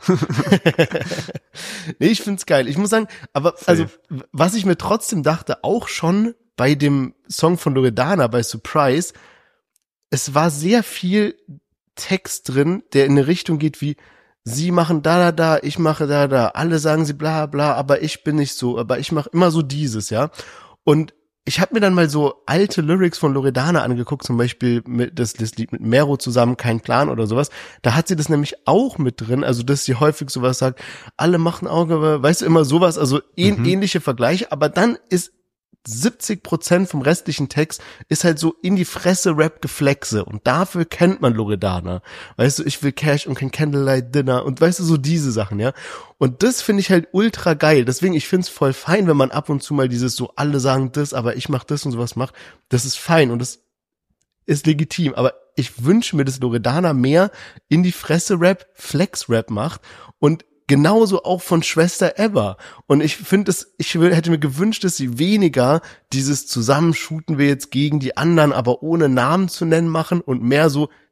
Nee, ich find's geil. Ich muss sagen, aber Safe. Also, was ich mir trotzdem dachte, auch schon bei dem Song von Loredana, bei Surprise, es war sehr viel Text drin, der in eine Richtung geht wie, sie machen da, da, da, ich mache da, da, alle sagen sie bla, bla, aber ich bin nicht so, aber ich mache immer so dieses, ja. Und ich habe mir dann mal so alte Lyrics von Loredana angeguckt, zum Beispiel mit, das, das Lied mit Mero zusammen, Kein Plan oder sowas. Da hat sie das nämlich auch mit drin, also dass sie häufig sowas sagt, alle machen Auge, weißt du, immer sowas, also ähn, mhm. ähnliche Vergleiche, aber dann ist siebzig Prozent vom restlichen Text ist halt so in die Fresse Rap-Geflexe und dafür kennt man Loredana. Weißt du, ich will Cash und kein Candlelight Dinner und weißt du, so diese Sachen, ja. Und das finde ich halt ultra geil. Deswegen, ich find's voll fein, wenn man ab und zu mal dieses so, alle sagen das, aber ich mach das und sowas macht. Das ist fein und das ist legitim. Aber ich wünsche mir, dass Loredana mehr in die Fresse Rap, Flex Rap macht und genauso auch von Schwester Eva. Und ich finde es, ich hätte mir gewünscht, dass sie weniger dieses Zusammenshooten wir jetzt gegen die anderen, aber ohne Namen zu nennen machen und mehr so,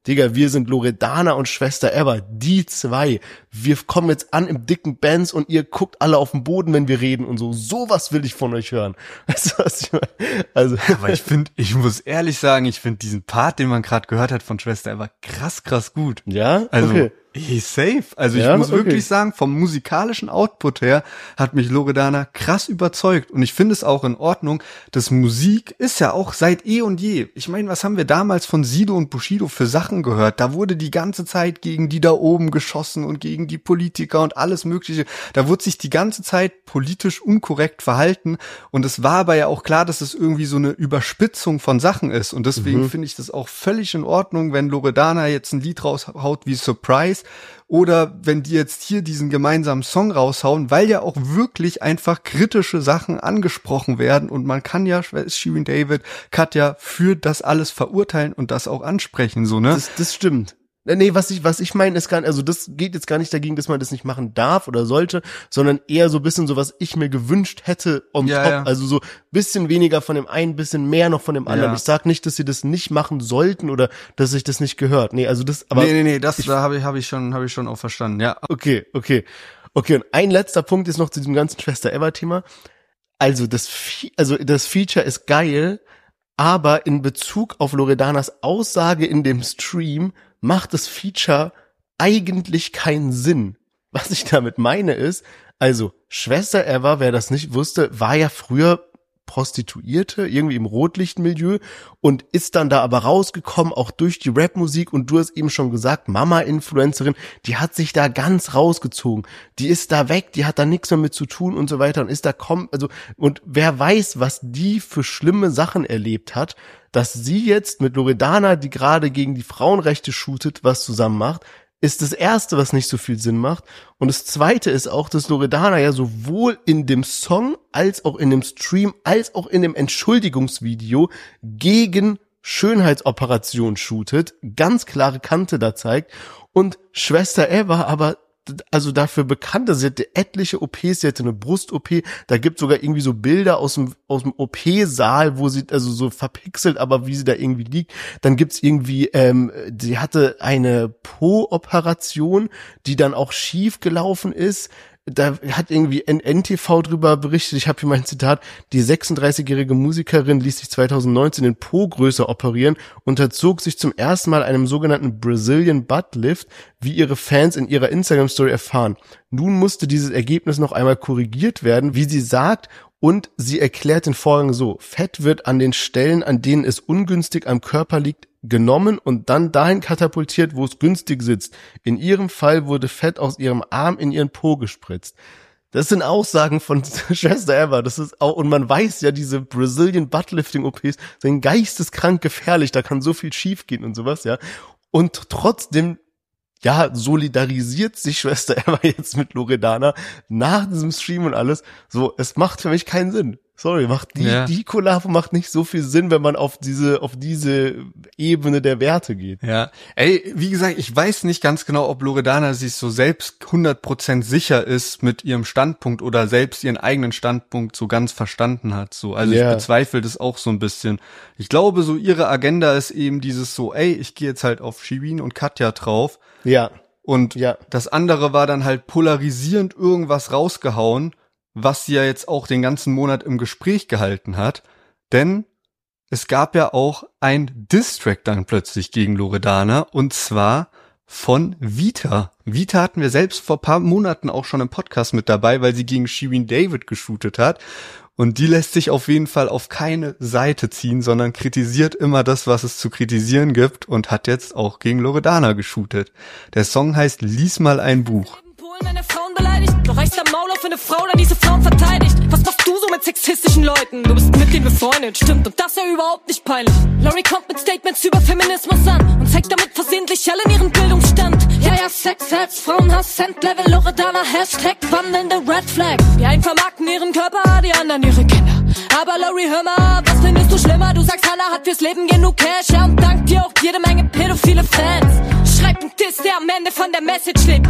Digga, wir sind Loredana und Schwester Eva, die zwei. Wir kommen jetzt an im dicken Benz und ihr guckt alle auf den Boden, wenn wir reden und so. Sowas will ich von euch hören. Weißt du, was ich meine? Also. Aber ich finde, ich muss ehrlich sagen, ich finde diesen Part, den man gerade gehört hat von Schwester Eva, krass, krass gut. Ja? Also, okay. Hey, safe. Also ja, ich muss okay. wirklich sagen, vom musikalischen Output her hat mich Loredana krass überzeugt. Und ich finde es auch in Ordnung, dass Musik ist ja auch seit eh und je. Ich meine, was haben wir damals von Sido und Bushido für Sachen gehört? Da wurde die ganze Zeit gegen die da oben geschossen und gegen die Politiker und alles Mögliche. Da wurde sich die ganze Zeit politisch unkorrekt verhalten. Und es war aber ja auch klar, dass es irgendwie so eine Überspitzung von Sachen ist. Und deswegen mhm. finde ich das auch völlig in Ordnung, wenn Loredana jetzt ein Lied raushaut wie Surprise. Oder wenn die jetzt hier diesen gemeinsamen Song raushauen, weil ja auch wirklich einfach kritische Sachen angesprochen werden und man kann ja Shirin David, Katja für das alles verurteilen und das auch ansprechen, so, ne? Das, das stimmt. Nee, was ich, was ich meine, ist gar nicht, also das geht jetzt gar nicht dagegen, dass man das nicht machen darf oder sollte, sondern eher so ein bisschen so, was ich mir gewünscht hätte on ja, top. Ja. Also so bisschen weniger von dem einen, bisschen mehr noch von dem anderen. Ja. Ich sag nicht, dass sie das nicht machen sollten oder dass sich das nicht gehört. Nee, also das, aber. Nee, nee, nee, das, ich, da habe ich, habe ich schon, habe ich schon auch verstanden, ja. Okay, okay. Okay, und ein letzter Punkt ist noch zu diesem ganzen Schwester Eva Thema. Also das, also das Feature ist geil, aber in Bezug auf Loredanas Aussage in dem Stream macht das Feature eigentlich keinen Sinn. Was ich damit meine ist, also Schwester Eva, wer das nicht wusste, war ja früher Prostituierte, irgendwie im Rotlichtmilieu und ist dann da aber rausgekommen, auch durch die Rapmusik und du hast eben schon gesagt, Mama-Influencerin, die hat sich da ganz rausgezogen. Die ist da weg, die hat da nichts mehr mit zu tun und so weiter und ist da komm, also und wer weiß, was die für schlimme Sachen erlebt hat, dass sie jetzt mit Loredana, die gerade gegen die Frauenrechte shootet, was zusammen macht, ist das Erste, was nicht so viel Sinn macht. Und das Zweite ist auch, dass Loredana ja sowohl in dem Song als auch in dem Stream als auch in dem Entschuldigungsvideo gegen Schönheitsoperationen shootet, ganz klare Kante da zeigt und Schwester Eva aber also dafür bekannt, dass sie hatte etliche O Ps, sie hatte eine Brust-O P, da gibt sogar irgendwie so Bilder aus dem aus dem O P-Saal, wo sie, also so verpixelt, aber wie sie da irgendwie liegt, dann gibt's irgendwie, ähm, sie hatte eine Po-Operation, die dann auch schief gelaufen ist, da hat irgendwie N T V drüber berichtet, ich habe hier mein Zitat, die sechsunddreißigjährige Musikerin ließ sich zweitausendneunzehn den Po größer operieren, unterzog sich zum ersten Mal einem sogenannten Brazilian Butt Lift, wie ihre Fans in ihrer Instagram-Story erfahren. Nun musste dieses Ergebnis noch einmal korrigiert werden, wie sie sagt, und sie erklärt den Vorgang so: Fett wird an den Stellen, an denen es ungünstig am Körper liegt, genommen und dann dahin katapultiert, wo es günstig sitzt. In ihrem Fall wurde Fett aus ihrem Arm in ihren Po gespritzt. Das sind Aussagen von Schwester Eva. Das ist auch, und man weiß ja, diese Brazilian Buttlifting-O Ps sind geisteskrank gefährlich. Da kann so viel schiefgehen und sowas, ja. Und trotzdem, ja, solidarisiert sich Schwester Eva jetzt mit Loredana nach diesem Stream und alles. So, es macht für mich keinen Sinn. Sorry, macht die, ja. die Kollabo macht nicht so viel Sinn, wenn man auf diese, auf diese Ebene der Werte geht. Ja, ey, wie gesagt, ich weiß nicht ganz genau, ob Loredana sich so selbst hundert Prozent sicher ist mit ihrem Standpunkt oder selbst ihren eigenen Standpunkt so ganz verstanden hat, so. Also ja. ich bezweifle das auch so ein bisschen. Ich glaube, so ihre Agenda ist eben dieses so, ey, ich gehe jetzt halt auf Shirin und Katja drauf. Ja. Und ja. das andere war dann halt polarisierend irgendwas rausgehauen, was sie ja jetzt auch den ganzen Monat im Gespräch gehalten hat, denn es gab ja auch ein Diss-Track dann plötzlich gegen Loredana und zwar von Vita. Vita hatten wir selbst vor paar Monaten auch schon im Podcast mit dabei, weil sie gegen Shirin David geshootet hat und die lässt sich auf jeden Fall auf keine Seite ziehen, sondern kritisiert immer das, was es zu kritisieren gibt und hat jetzt auch gegen Loredana geshootet. Der Song heißt Lies mal ein Buch. Meine Frauen beleidigt, du reichst am Maul auf, wenn eine Frau dann diese Frauen verteidigt. Was machst du so mit sexistischen Leuten? Du bist mit denen befreundet, stimmt, und das ist ja überhaupt nicht peinlich. Lori kommt mit Statements über Feminismus an und zeigt damit versehentlich allen ihren Bildungsstand. Ja, ja, Sex, Herz, Frauenhass, Cent-Level, Loredana, Hashtag, wandelnde Red Flag. Die einen vermarkten ihren Körper, die anderen ihre Kinder. Aber Lori, hör mal, was findest du schlimmer? Du sagst, Hannah hat fürs Leben genug Cash, ja, und dank dir auch jede Menge pädophile Fans. Schreib einen Diss, der am Ende von der Message lebt. Du bist dein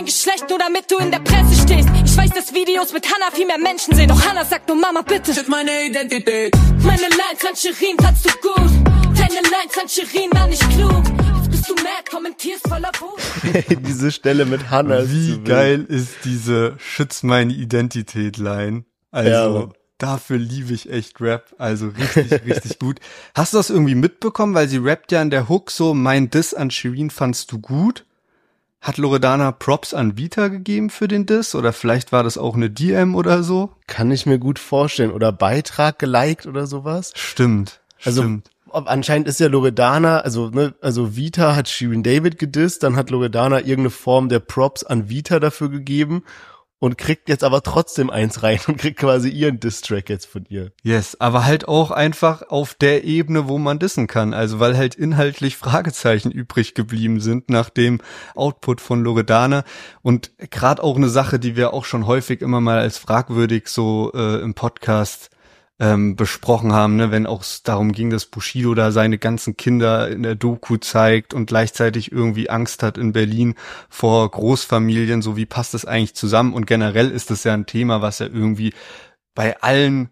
dein Geschlecht, nur damit du in der Presse stehst. Ich weiß, dass Videos mit Hannah viel mehr Menschen sehen, doch Hannah sagt nur Mama, bitte. Shit, meine Identität. Meine Lines an Shirin kannst du gut. Deine Lines an Shirin war nicht klug. Jetzt bist du mad, kommentierst voller Wut. Diese Stelle mit Hannah. Wie ist so geil ist diese Schütz meine Identität-Line. Also, ja, dafür liebe ich echt Rap. Also richtig, richtig gut. Hast du das irgendwie mitbekommen? Weil sie rappt ja in der Hook so, mein Diss an Shirin fandst du gut. Hat Loredana Props an Vita gegeben für den Diss? Oder vielleicht war das auch eine D M oder so? Kann ich mir gut vorstellen. Oder Beitrag geliked oder sowas. Stimmt, also, stimmt. Ob, anscheinend ist ja Loredana, also ne, also Vita hat Shirin David gedisst, dann hat Loredana irgendeine Form der Props an Vita dafür gegeben und kriegt jetzt aber trotzdem eins rein und kriegt quasi ihren Diss-Track jetzt von ihr. Yes, aber halt auch einfach auf der Ebene, wo man dissen kann. Also weil halt inhaltlich Fragezeichen übrig geblieben sind nach dem Output von Loredana. Und gerade auch eine Sache, die wir auch schon häufig immer mal als fragwürdig so äh, im Podcast ähm, besprochen haben, ne, wenn auch es darum ging, dass Bushido da seine ganzen Kinder in der Doku zeigt und gleichzeitig irgendwie Angst hat in Berlin vor Großfamilien, so wie passt das eigentlich zusammen? Und generell ist das ja ein Thema, was ja irgendwie bei allen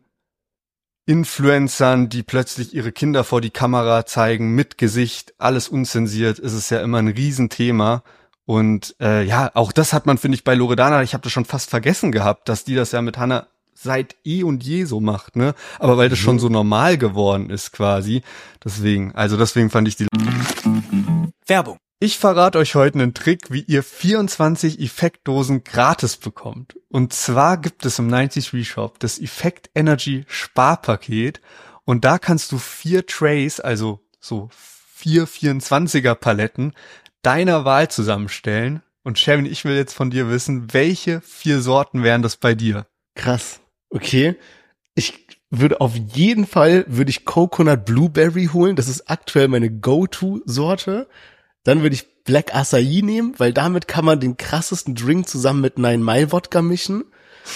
Influencern, die plötzlich ihre Kinder vor die Kamera zeigen, mit Gesicht, alles unzensiert, ist es ja immer ein Riesenthema. Und äh, ja, auch das hat man, finde ich, bei Loredana, ich habe das schon fast vergessen gehabt, dass die das ja mit Hannah seit eh und je so macht, ne? Aber weil das schon so normal geworden ist quasi. Deswegen, also deswegen fand ich die Werbung. Ich verrate euch heute einen Trick, wie ihr vierundzwanzig Effektdosen gratis bekommt. Und zwar gibt es im neunzig Shop das Effekt Energy Sparpaket und da kannst du vier Trays, also so vier vierundzwanziger Paletten deiner Wahl zusammenstellen. Und Sherwin, ich will jetzt von dir wissen, welche vier Sorten wären das bei dir? Krass. Okay. Ich würde auf jeden Fall, würde ich Coconut Blueberry holen. Das ist aktuell meine Go-To-Sorte. Dann würde ich Black Acai nehmen, weil damit kann man den krassesten Drink zusammen mit Nine Mile Wodka mischen.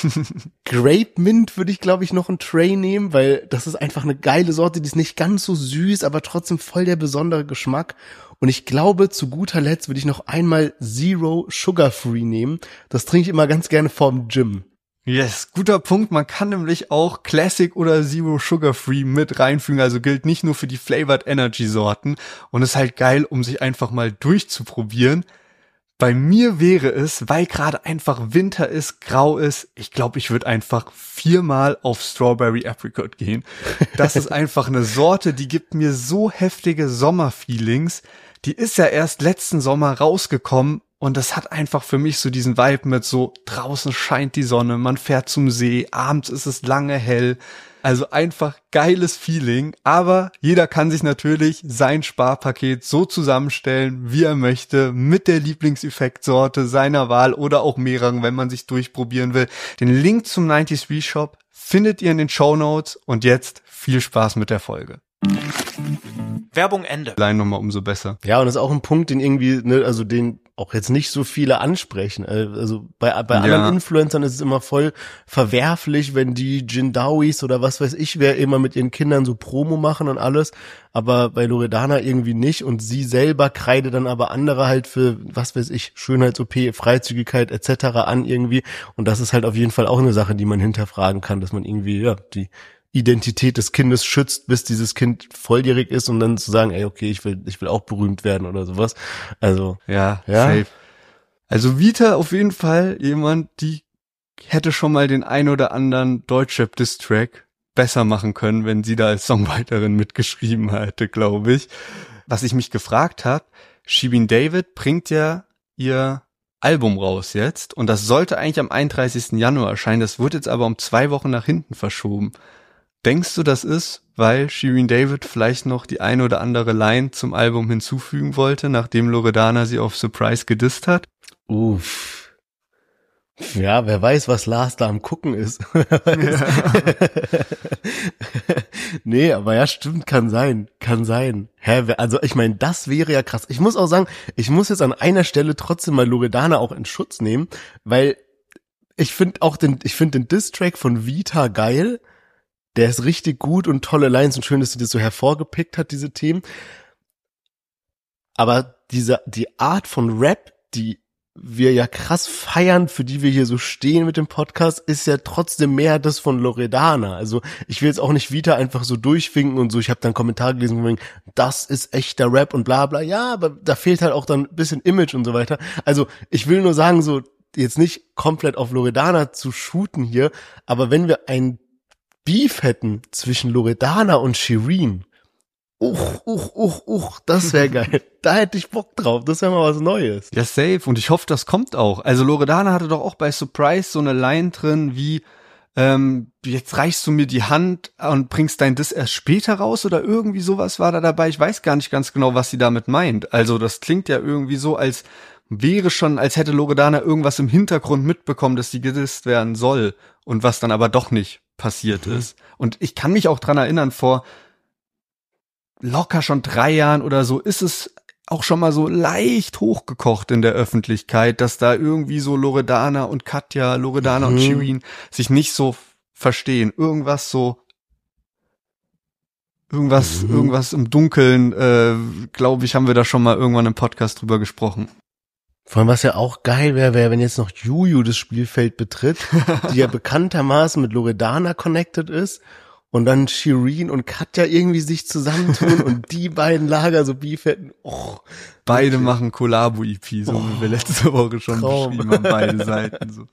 Grape Mint würde ich, glaube ich, noch einen Tray nehmen, weil das ist einfach eine geile Sorte, die ist nicht ganz so süß, aber trotzdem voll der besondere Geschmack. Und ich glaube, zu guter Letzt würde ich noch einmal Zero Sugar Free nehmen. Das trinke ich immer ganz gerne vorm Gym. Yes, guter Punkt. Man kann nämlich auch Classic oder Zero Sugar Free mit reinfügen. Also gilt nicht nur für die Flavored Energy Sorten. Und ist halt geil, um sich einfach mal durchzuprobieren. Bei mir wäre es, weil gerade einfach Winter ist, grau ist, ich glaube, ich würde einfach viermal auf Strawberry Apricot gehen. Das ist einfach eine Sorte, die gibt mir so heftige Sommerfeelings. Die ist ja erst letzten Sommer rausgekommen. Und das hat einfach für mich so diesen Vibe mit so, draußen scheint die Sonne, man fährt zum See, abends ist es lange hell. Also einfach geiles Feeling. Aber jeder kann sich natürlich sein Sparpaket so zusammenstellen, wie er möchte, mit der Lieblingseffektsorte seiner Wahl oder auch mehreren, wenn man sich durchprobieren will. Den Link zum neunzig Shop findet ihr in den Shownotes. Und jetzt viel Spaß mit der Folge. Werbung Ende. Allein nochmal umso besser. Ja, und das ist auch ein Punkt, den irgendwie, ne, also den auch jetzt nicht so viele ansprechen. Also bei, bei anderen Ja. Influencern ist es immer voll verwerflich, wenn die Jindawis oder was weiß ich, wer immer mit ihren Kindern so Promo machen und alles. Aber bei Loredana irgendwie nicht. Und sie selber kreide dann aber andere halt für, was weiß ich, Schönheits-O P, Freizügigkeit et cetera an irgendwie. Und das ist halt auf jeden Fall auch eine Sache, die man hinterfragen kann, dass man irgendwie, ja, die Identität des Kindes schützt, bis dieses Kind volljährig ist, um dann zu sagen, ey, okay, ich will, ich will auch berühmt werden oder sowas. Also, Ja, Ja. safe. Also Vita auf jeden Fall jemand, die hätte schon mal den ein oder anderen Deutschrap-Diss-Track besser machen können, wenn sie da als Songwriterin mitgeschrieben hätte, glaube ich. Was ich mich gefragt habe, Shirin David bringt ja ihr Album raus jetzt und das sollte eigentlich am einunddreißigsten Januar erscheinen, das wird jetzt aber um zwei Wochen nach hinten verschoben. Denkst du, das ist, weil Shirin David vielleicht noch die eine oder andere Line zum Album hinzufügen wollte, nachdem Loredana sie auf Surprise gedisst hat? uff. Ja, wer weiß, was Lars da am Gucken ist. Nee, aber ja, stimmt, kann sein, kann sein. Hä, wer- also ich meine, das wäre ja krass. Ich muss auch sagen, ich muss jetzt an einer Stelle trotzdem mal Loredana auch in Schutz nehmen, weil ich finde auch den, ich finde den Diss-Track von Vita geil. Der ist richtig gut und tolle Lines und schön, dass sie das so hervorgepickt hat, diese Themen. Aber diese, die Art von Rap, die wir ja krass feiern, für die wir hier so stehen mit dem Podcast, ist ja trotzdem mehr das von Loredana. Also ich will jetzt auch nicht Vita einfach so durchwinken und so. Ich habe dann Kommentare gelesen, wo das ist echter Rap und bla bla. Ja, aber da fehlt halt auch dann ein bisschen Image und so weiter. Also ich will nur sagen, so jetzt nicht komplett auf Loredana zu shooten hier, aber wenn wir ein Beef hätten zwischen Loredana und Shirin, uch, uch, uch, uch, das wäre geil. Da hätte ich Bock drauf. Das wäre mal was Neues. Ja, safe. Und ich hoffe, das kommt auch. Also Loredana hatte doch auch bei Surprise so eine Line drin wie, ähm, jetzt reichst du mir die Hand und bringst dein Diss erst später raus oder irgendwie sowas war da dabei. Ich weiß gar nicht ganz genau, was sie damit meint. Also das klingt ja irgendwie so, als wäre schon, als hätte Loredana irgendwas im Hintergrund mitbekommen, dass sie gedisst werden soll und was dann aber doch nicht passiert mhm. ist. Und ich kann mich auch dran erinnern, vor locker schon drei Jahren oder so ist es auch schon mal so leicht hochgekocht in der Öffentlichkeit, dass da irgendwie so Loredana und Katja, Loredana mhm. und Shirin sich nicht so verstehen. Irgendwas so, irgendwas, mhm. irgendwas im Dunkeln, äh, glaube ich, haben wir da schon mal irgendwann im Podcast drüber gesprochen. Vor allem, was ja auch geil wäre, wäre, wenn jetzt noch Juju das Spielfeld betritt, die ja bekanntermaßen mit Loredana connected ist. Und dann Shirin und Katja irgendwie sich zusammentun und die beiden Lager so Beef hätten. Oh, beide okay. machen Collabo-E P, so oh, wie wir letzte Woche schon Traum. beschrieben haben, beide Seiten. So.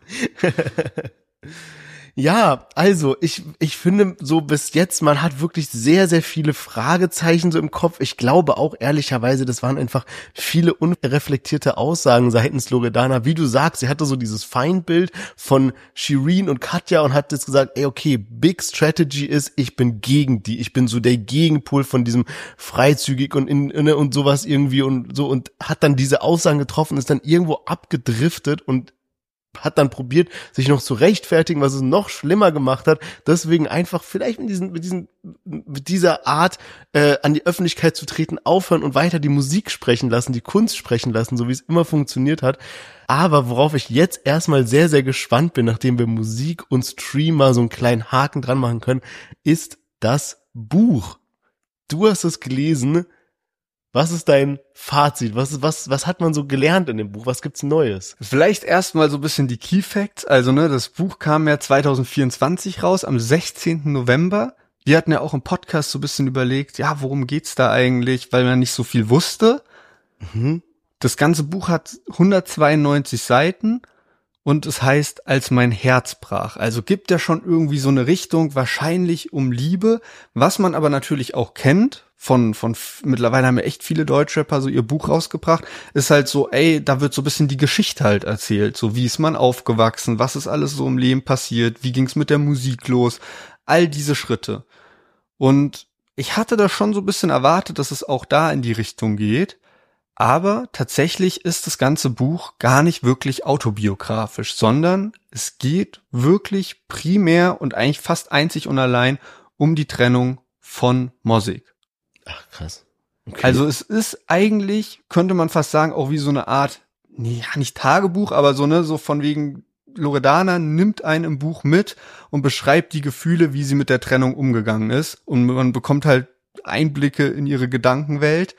Ja, also ich ich finde so bis jetzt, man hat wirklich sehr, sehr viele Fragezeichen so im Kopf. Ich glaube auch ehrlicherweise, das waren einfach viele unreflektierte Aussagen seitens Loredana. Wie du sagst, sie hatte so dieses Feindbild von Shirin und Katja und hat jetzt gesagt, ey, okay, Big Strategy ist, ich bin gegen die. Ich bin so der Gegenpol von diesem freizügig und in, in und sowas irgendwie und so und hat dann diese Aussagen getroffen, ist dann irgendwo abgedriftet und hat dann probiert, sich noch zu rechtfertigen, was es noch schlimmer gemacht hat. Deswegen einfach vielleicht mit diesen, mit diesen, mit dieser Art äh, an die Öffentlichkeit zu treten, aufhören und weiter die Musik sprechen lassen, die Kunst sprechen lassen, so wie es immer funktioniert hat. Aber worauf ich jetzt erstmal sehr, sehr gespannt bin, nachdem wir Musik und Stream mal so einen kleinen Haken dran machen können, ist das Buch. Du hast es gelesen. Was ist dein Fazit? Was, was, was hat man so gelernt in dem Buch? Was gibt's Neues? Vielleicht erstmal so ein bisschen die Key Facts. Also, ne, das Buch kam ja zwanzig vierundzwanzig raus, am sechzehnten November. Wir hatten ja auch im Podcast so ein bisschen überlegt, ja, worum geht's da eigentlich, weil man nicht so viel wusste. Mhm. Das ganze Buch hat hundertzweiundneunzig Seiten und es heißt, als mein Herz brach. Also gibt ja schon irgendwie so eine Richtung, wahrscheinlich um Liebe, was man aber natürlich auch kennt. Von, von, mittlerweile haben ja echt viele Deutschrapper so ihr Buch rausgebracht, ist halt so, ey, da wird so ein bisschen die Geschichte halt erzählt, so wie ist man aufgewachsen, was ist alles so im Leben passiert, wie ging's mit der Musik los, all diese Schritte. Und ich hatte da schon so ein bisschen erwartet, dass es auch da in die Richtung geht, aber tatsächlich ist das ganze Buch gar nicht wirklich autobiografisch, sondern es geht wirklich primär und eigentlich fast einzig und allein um die Trennung von Mosik. Ach, krass. Okay. Also es ist eigentlich, könnte man fast sagen, auch wie so eine Art, nee, ja, nicht Tagebuch, aber so, ne, so von wegen, Loredana nimmt einen im Buch mit und beschreibt die Gefühle, wie sie mit der Trennung umgegangen ist. Und man bekommt halt Einblicke in ihre Gedankenwelt.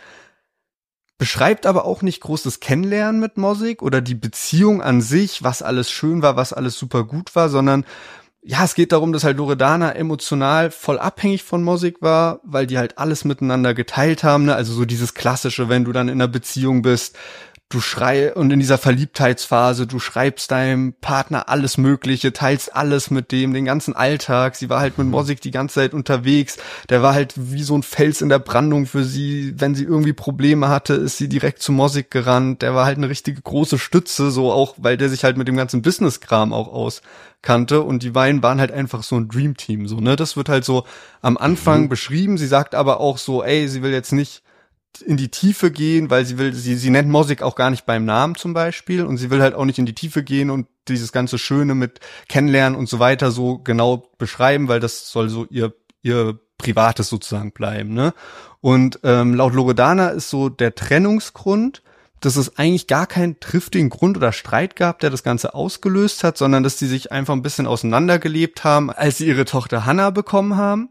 Beschreibt aber auch nicht großes Kennenlernen mit Mosik oder die Beziehung an sich, was alles schön war, was alles super gut war, sondern ja, es geht darum, dass halt Loredana emotional voll abhängig von Mosik war, weil die halt alles miteinander geteilt haben, ne? Also so dieses klassische, wenn du dann in einer Beziehung bist, du schrei und in dieser Verliebtheitsphase, du schreibst deinem Partner alles Mögliche, teilst alles mit dem, den ganzen Alltag. Sie war halt mit Mosik die ganze Zeit unterwegs. Der war halt wie so ein Fels in der Brandung für sie. Wenn sie irgendwie Probleme hatte, ist sie direkt zu Mosik gerannt. Der war halt eine richtige große Stütze, so auch, weil der sich halt mit dem ganzen Business-Kram auch auskannte. Und die beiden waren halt einfach so ein Dream-Team, so, ne? Das wird halt so am Anfang mhm. beschrieben. Sie sagt aber auch so, ey, sie will jetzt nicht in die Tiefe gehen, weil sie will, sie, sie nennt Mosik auch gar nicht beim Namen zum Beispiel und sie will halt auch nicht in die Tiefe gehen und dieses ganze Schöne mit Kennenlernen und so weiter so genau beschreiben, weil das soll so ihr, ihr Privates sozusagen bleiben, ne? Und ähm, laut Loredana ist so der Trennungsgrund, dass es eigentlich gar keinen triftigen Grund oder Streit gab, der das Ganze ausgelöst hat, sondern dass die sich einfach ein bisschen auseinandergelebt haben, als sie ihre Tochter Hannah bekommen haben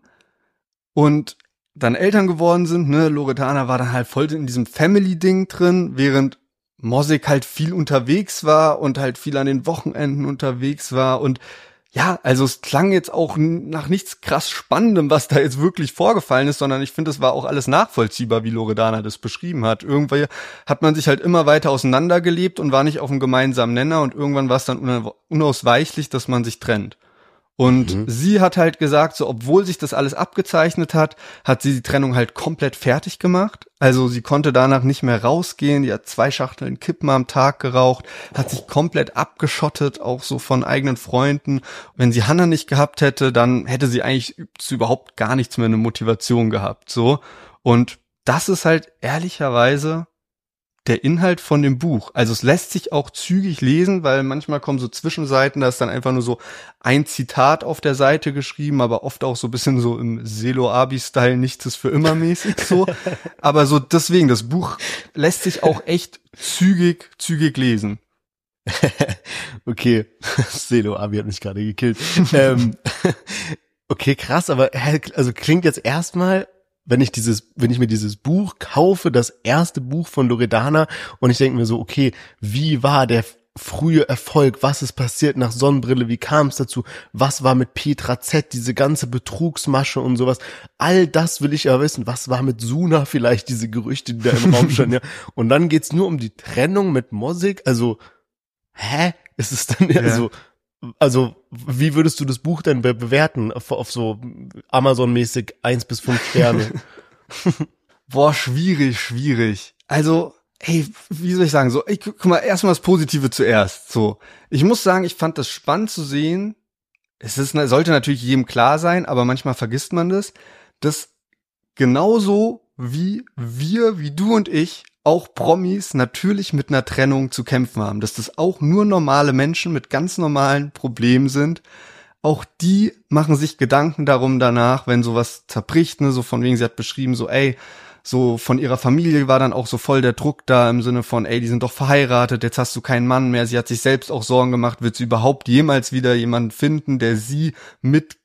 und dann Eltern geworden sind, ne, Loredana war dann halt voll in diesem Family-Ding drin, während Mosig halt viel unterwegs war und halt viel an den Wochenenden unterwegs war und ja, also es klang jetzt auch nach nichts krass Spannendem, was da jetzt wirklich vorgefallen ist, sondern ich finde, es war auch alles nachvollziehbar, wie Loredana das beschrieben hat. Irgendwie hat man sich halt immer weiter auseinandergelebt und war nicht auf einem gemeinsamen Nenner und irgendwann war es dann unausweichlich, dass man sich trennt. Und mhm. sie hat halt gesagt, so obwohl sich das alles abgezeichnet hat, hat sie die Trennung halt komplett fertig gemacht. Also sie konnte danach nicht mehr rausgehen, die hat zwei Schachteln Kippen am Tag geraucht, hat sich komplett abgeschottet, auch so von eigenen Freunden. Wenn sie Hannah nicht gehabt hätte, dann hätte sie eigentlich zu überhaupt gar nichts mehr eine Motivation gehabt, so. Und das ist halt ehrlicherweise der Inhalt von dem Buch. Also es lässt sich auch zügig lesen, weil manchmal kommen so Zwischenseiten, da ist dann einfach nur so ein Zitat auf der Seite geschrieben, aber oft auch so ein bisschen so im Selo-Abi-Style, nichts ist für immer mäßig so. Aber so deswegen, das Buch lässt sich auch echt zügig, zügig lesen. Okay, Selo-Abi hat mich gerade gekillt. ähm, okay, krass, aber also klingt jetzt erstmal, wenn ich dieses, wenn ich mir dieses Buch kaufe, das erste Buch von Loredana, und ich denke mir so, okay, wie war der frühe Erfolg? Was ist passiert nach Sonnenbrille? Wie kam es dazu? Was war mit Petra Z? Diese ganze Betrugsmasche und sowas. All das will ich ja wissen. Was war mit Suna vielleicht? Diese Gerüchte, die da im Raum standen, ja. Und dann geht's nur um die Trennung mit Mosig. Also, hä? Ist es dann ja, ja. so, also, wie würdest du das Buch denn be- bewerten? Auf, auf so Amazon-mäßig eins bis fünf Sterne? Boah, schwierig, schwierig. Also, hey, wie soll ich sagen? So, ich, guck mal, erstmal das Positive zuerst. So, ich muss sagen, ich fand das spannend zu sehen. Es ist, sollte natürlich jedem klar sein, aber manchmal vergisst man das, dass genauso wie wir, wie du und ich, auch Promis natürlich mit einer Trennung zu kämpfen haben, dass das auch nur normale Menschen mit ganz normalen Problemen sind. Auch die machen sich Gedanken darum danach, wenn sowas zerbricht, ne, so von wegen, sie hat beschrieben, so ey, so von ihrer Familie war dann auch so voll der Druck da im Sinne von, ey, die sind doch verheiratet, jetzt hast du keinen Mann mehr. Sie hat sich selbst auch Sorgen gemacht, wird sie überhaupt jemals wieder jemanden finden, der sie mit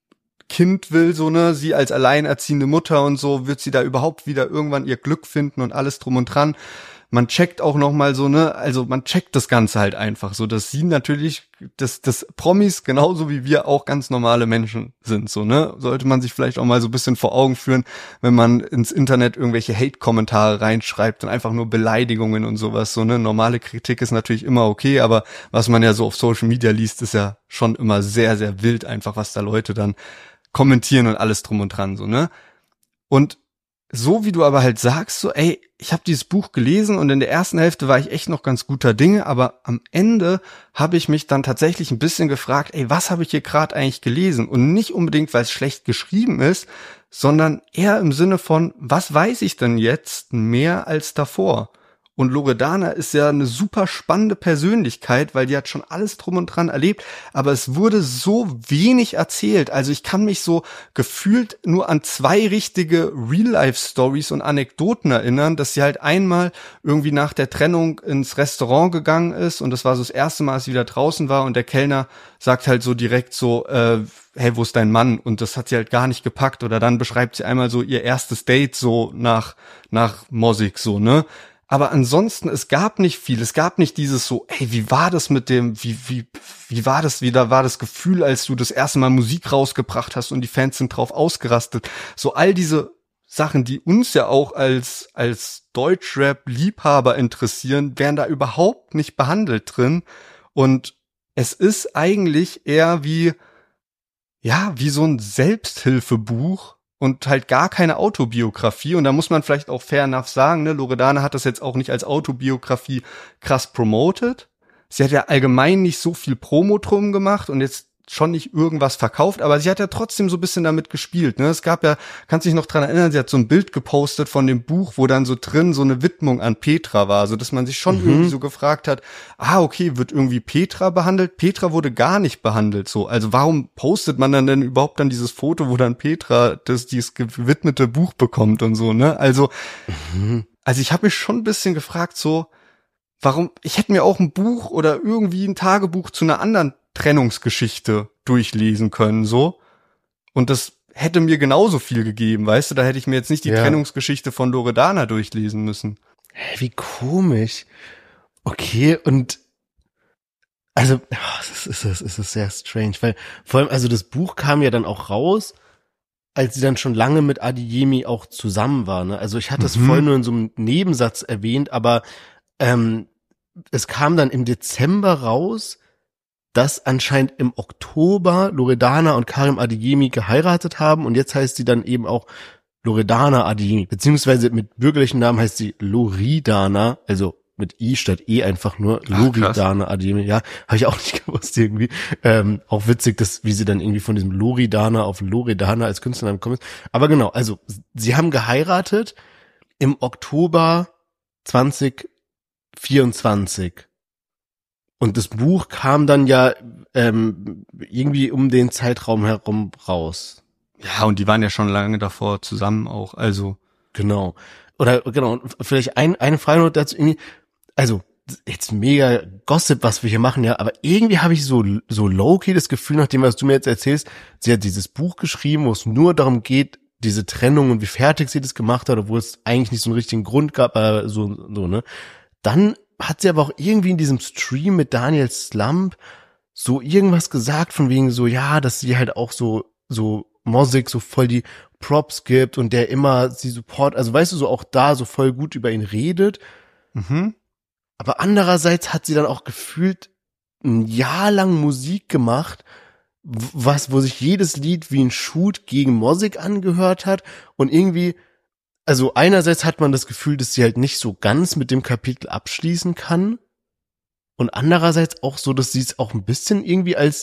Kind will, so, ne, sie als alleinerziehende Mutter und so, wird sie da überhaupt wieder irgendwann ihr Glück finden und alles drum und dran. Man checkt auch nochmal so, ne, also man checkt das Ganze halt einfach so, dass sie natürlich, dass, dass Promis genauso wie wir auch ganz normale Menschen sind, so, ne, sollte man sich vielleicht auch mal so ein bisschen vor Augen führen, wenn man ins Internet irgendwelche Hate-Kommentare reinschreibt und einfach nur Beleidigungen und sowas, so, ne, normale Kritik ist natürlich immer okay, aber was man ja so auf Social Media liest, ist ja schon immer sehr, sehr wild einfach, was da Leute dann kommentieren und alles drum und dran, so, ne? Und so wie du aber halt sagst, so, ey, ich habe dieses Buch gelesen und in der ersten Hälfte war ich echt noch ganz guter Dinge, aber am Ende habe ich mich dann tatsächlich ein bisschen gefragt, ey, was habe ich hier gerade eigentlich gelesen? Und nicht unbedingt, weil es schlecht geschrieben ist, sondern eher im Sinne von, was weiß ich denn jetzt mehr als davor? Und Loredana ist ja eine super spannende Persönlichkeit, weil die hat schon alles drum und dran erlebt, aber es wurde so wenig erzählt. Also ich kann mich so gefühlt nur an zwei richtige Real-Life-Stories und Anekdoten erinnern, dass sie halt einmal irgendwie nach der Trennung ins Restaurant gegangen ist und das war so das erste Mal, als sie wieder draußen war und der Kellner sagt halt so direkt so, äh, hey, wo ist dein Mann? Und das hat sie halt gar nicht gepackt. Oder dann beschreibt sie einmal so ihr erstes Date so nach, nach Mosig so, ne? Aber ansonsten, es gab nicht viel. Es gab nicht dieses so, ey, wie war das mit dem, wie, wie, wie war das wieder, war das Gefühl, als du das erste Mal Musik rausgebracht hast und die Fans sind drauf ausgerastet. So all diese Sachen, die uns ja auch als, als Deutschrap-Liebhaber interessieren, werden da überhaupt nicht behandelt drin. Und es ist eigentlich eher wie, ja, wie so ein Selbsthilfebuch, und halt gar keine Autobiografie. Und da muss man vielleicht auch fair enough sagen, ne, Loredana hat das jetzt auch nicht als Autobiografie krass promoted. Sie hat ja allgemein nicht so viel Promo drum gemacht und jetzt schon nicht irgendwas verkauft, aber sie hat ja trotzdem so ein bisschen damit gespielt, ne? Es gab ja, kannst dich noch dran erinnern, sie hat so ein Bild gepostet von dem Buch, wo dann so drin so eine Widmung an Petra war, so dass man sich schon mhm. irgendwie so gefragt hat, ah, okay, wird irgendwie Petra behandelt? Petra wurde gar nicht behandelt, so. Also warum postet man dann denn überhaupt dann dieses Foto, wo dann Petra das, dieses gewidmete Buch bekommt und so, ne? Also, mhm. also ich habe mich schon ein bisschen gefragt, so, warum, ich hätte mir auch ein Buch oder irgendwie ein Tagebuch zu einer anderen Trennungsgeschichte durchlesen können, so. Und das hätte mir genauso viel gegeben, weißt du? Da hätte ich mir jetzt nicht die ja. Trennungsgeschichte von Loredana durchlesen müssen. Hä, wie komisch. Okay, und also, es ist, es ist, ist sehr strange, weil vor allem, also das Buch kam ja dann auch raus, als sie dann schon lange mit Adeyemi auch zusammen war, ne? Also ich hatte es Mhm. vorhin nur in so einem Nebensatz erwähnt, aber ähm, es kam dann im Dezember raus, dass anscheinend im Oktober Loredana und Karim Adeyemi geheiratet haben und jetzt heißt sie dann eben auch Loredana Adeyemi, beziehungsweise mit bürgerlichen Namen heißt sie Loredana, also mit I statt E einfach nur Ach, Loredana Adeyemi. Ja, habe ich auch nicht gewusst irgendwie. Ähm, auch witzig, dass wie sie dann irgendwie von diesem Loredana auf Loredana als Künstlernamen gekommen ist. Aber genau, also sie haben geheiratet im Oktober zwanzig vierundzwanzig. Und das Buch kam dann ja ähm, irgendwie um den Zeitraum herum raus. Ja, und die waren ja schon lange davor zusammen auch, also. Genau. Oder genau, und vielleicht ein, eine Frage noch dazu irgendwie, also jetzt mega Gossip, was wir hier machen, ja, aber irgendwie habe ich so so low-key das Gefühl, nach dem, was du mir jetzt erzählst, sie hat dieses Buch geschrieben, wo es nur darum geht, diese Trennung und wie fertig sie das gemacht hat, obwohl es eigentlich nicht so einen richtigen Grund gab, aber so, so, ne. Dann hat sie aber auch irgendwie in diesem Stream mit Daniel Slump so irgendwas gesagt von wegen so, ja, dass sie halt auch so, so Mosik so voll die Props gibt und der immer sie support, also weißt du, so auch da so voll gut über ihn redet. Mhm. Aber andererseits hat sie dann auch gefühlt ein Jahr lang Musik gemacht, was, wo sich jedes Lied wie ein Shoot gegen Mosik angehört hat und irgendwie, also einerseits hat man das Gefühl, dass sie halt nicht so ganz mit dem Kapitel abschließen kann und andererseits auch so, dass sie es auch ein bisschen irgendwie als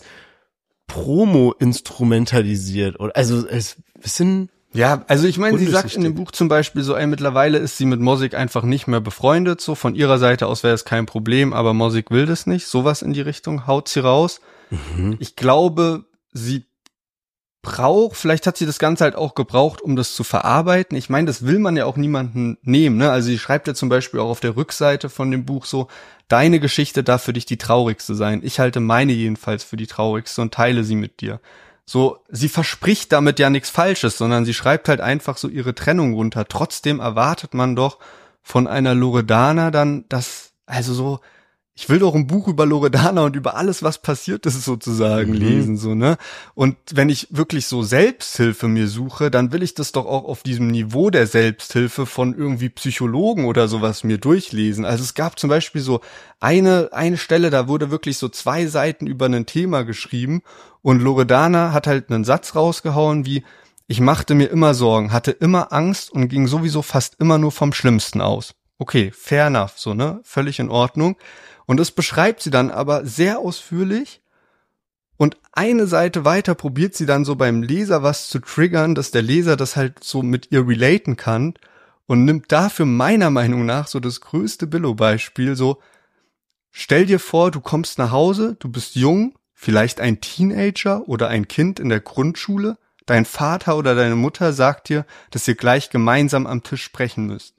Promo instrumentalisiert oder also es ein bisschen. Ja, also ich meine, sie sagt undurchsichtig. in dem Buch zum Beispiel so, ey, mittlerweile ist sie mit Mosik einfach nicht mehr befreundet, so von ihrer Seite aus wäre es kein Problem, aber Mosik will das nicht, sowas in die Richtung, haut sie raus. Mhm. Ich glaube, sie braucht, vielleicht hat sie das Ganze halt auch gebraucht, um das zu verarbeiten. Ich meine, das will man ja auch niemanden nehmen, ne? Also sie schreibt ja zum Beispiel auch auf der Rückseite von dem Buch so, deine Geschichte darf für dich die traurigste sein. Ich halte meine jedenfalls für die traurigste und teile sie mit dir. So, sie verspricht damit ja nichts Falsches, sondern sie schreibt halt einfach so ihre Trennung runter. Trotzdem erwartet man doch von einer Loredana dann, dass, also so, ich will doch ein Buch über Loredana und über alles, was passiert ist, sozusagen Mhm. lesen, so, ne? Und wenn ich wirklich so Selbsthilfe mir suche, dann will ich das doch auch auf diesem Niveau der Selbsthilfe von irgendwie Psychologen oder sowas mir durchlesen. Also es gab zum Beispiel so eine, eine Stelle, da wurde wirklich so zwei Seiten über ein Thema geschrieben und Loredana hat halt einen Satz rausgehauen wie, ich machte mir immer Sorgen, hatte immer Angst und ging sowieso fast immer nur vom Schlimmsten aus. Okay, fair enough, so, ne? Völlig in Ordnung. Und das beschreibt sie dann aber sehr ausführlich und eine Seite weiter probiert sie dann so beim Leser was zu triggern, dass der Leser das halt so mit ihr relaten kann und nimmt dafür meiner Meinung nach so das größte Billo-Beispiel, so stell dir vor, du kommst nach Hause, du bist jung, vielleicht ein Teenager oder ein Kind in der Grundschule, dein Vater oder deine Mutter sagt dir, dass ihr gleich gemeinsam am Tisch sprechen müsst.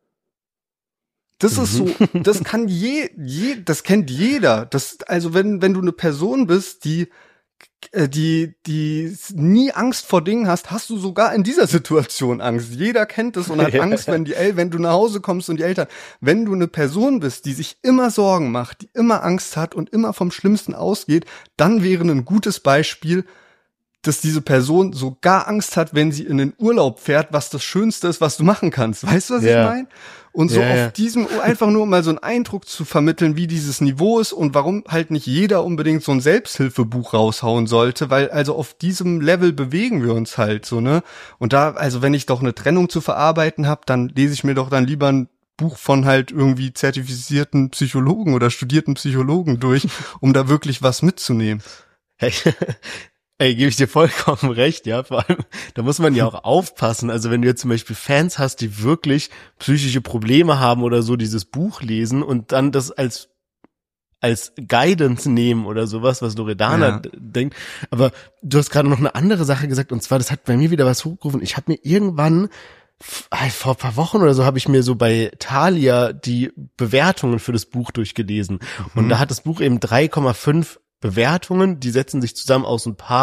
Das ist so, das kann je, je, das kennt jeder. Das, also wenn, wenn du eine Person bist, die, äh, die, die nie Angst vor Dingen hast, hast du sogar in dieser Situation Angst. Jeder kennt das und hat Angst, wenn die El, wenn du nach Hause kommst und die Eltern, wenn du eine Person bist, die sich immer Sorgen macht, die immer Angst hat und immer vom Schlimmsten ausgeht, dann wäre ein gutes Beispiel, dass diese Person sogar Angst hat, wenn sie in den Urlaub fährt, was das Schönste ist, was du machen kannst. Weißt du, was Ja. ich meine? Und so Ja, auf ja. diesem, einfach nur mal so einen Eindruck zu vermitteln, wie dieses Niveau ist und warum halt nicht jeder unbedingt so ein Selbsthilfebuch raushauen sollte, weil also auf diesem Level bewegen wir uns halt so, ne? Und da, also wenn ich doch eine Trennung zu verarbeiten habe, dann lese ich mir doch dann lieber ein Buch von halt irgendwie zertifizierten Psychologen oder studierten Psychologen durch, um da wirklich was mitzunehmen. Hey, ey, gebe ich dir vollkommen recht, ja, vor allem, da muss man ja auch aufpassen, also wenn du jetzt zum Beispiel Fans hast, die wirklich psychische Probleme haben oder so, dieses Buch lesen und dann das als als Guidance nehmen oder sowas, was Loredana Ja. d- denkt, aber du hast gerade noch eine andere Sache gesagt und zwar, das hat bei mir wieder was hochgerufen, ich habe mir irgendwann f- äh, vor ein paar Wochen oder so habe ich mir so bei Thalia die Bewertungen für das Buch durchgelesen und da hat das Buch eben drei Komma fünf Bewertungen, die setzen sich zusammen aus ein paar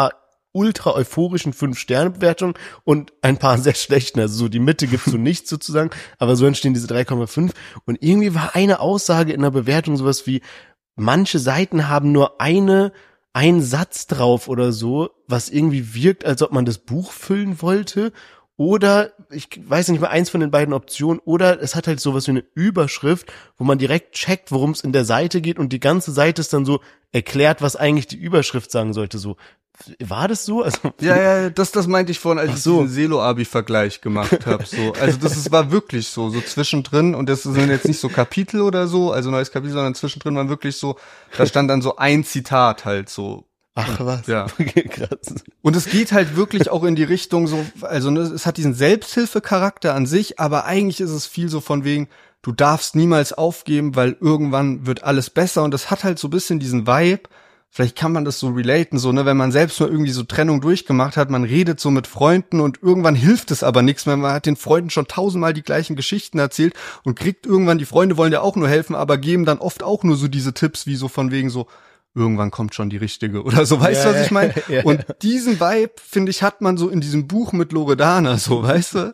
ultra euphorischen fünf-Sterne-Bewertungen und ein paar sehr schlechten. Also so die Mitte gibt's so nichts sozusagen, aber so entstehen diese drei Komma fünf. Und irgendwie war eine Aussage in der Bewertung sowas wie, manche Seiten haben nur eine, einen Satz drauf oder so, was irgendwie wirkt, als ob man das Buch füllen wollte. Oder, ich weiß nicht mehr, eins von den beiden Optionen, oder es hat halt sowas wie eine Überschrift, wo man direkt checkt, worum es in der Seite geht und die ganze Seite ist dann so erklärt, was eigentlich die Überschrift sagen sollte. So, war das so? Also ja, ja, das, das meinte ich vorhin, als ich so. diesen Selo-Abi-Vergleich gemacht habe. So, also das ist, war wirklich so, so zwischendrin, und das sind jetzt nicht so Kapitel oder so, also neues Kapitel, sondern zwischendrin war wirklich so, da stand dann so ein Zitat halt so. Ach was, ja. Okay, krass. Und es geht halt wirklich auch in die Richtung so, also ne, es hat diesen Selbsthilfecharakter an sich, aber eigentlich ist es viel so von wegen, du darfst niemals aufgeben, weil irgendwann wird alles besser, und das hat halt so ein bisschen diesen Vibe, vielleicht kann man das so relaten, so, ne, wenn man selbst mal irgendwie so Trennung durchgemacht hat, man redet so mit Freunden und irgendwann hilft es aber nichts mehr, man hat den Freunden schon tausendmal die gleichen Geschichten erzählt und kriegt irgendwann, die Freunde wollen ja auch nur helfen, aber geben dann oft auch nur so diese Tipps, wie so von wegen so, irgendwann kommt schon die richtige oder so, weißt du, ja, was ich meine? ja, und ja. diesen Vibe, finde ich, hat man so in diesem Buch mit Loredana, so, weißt du?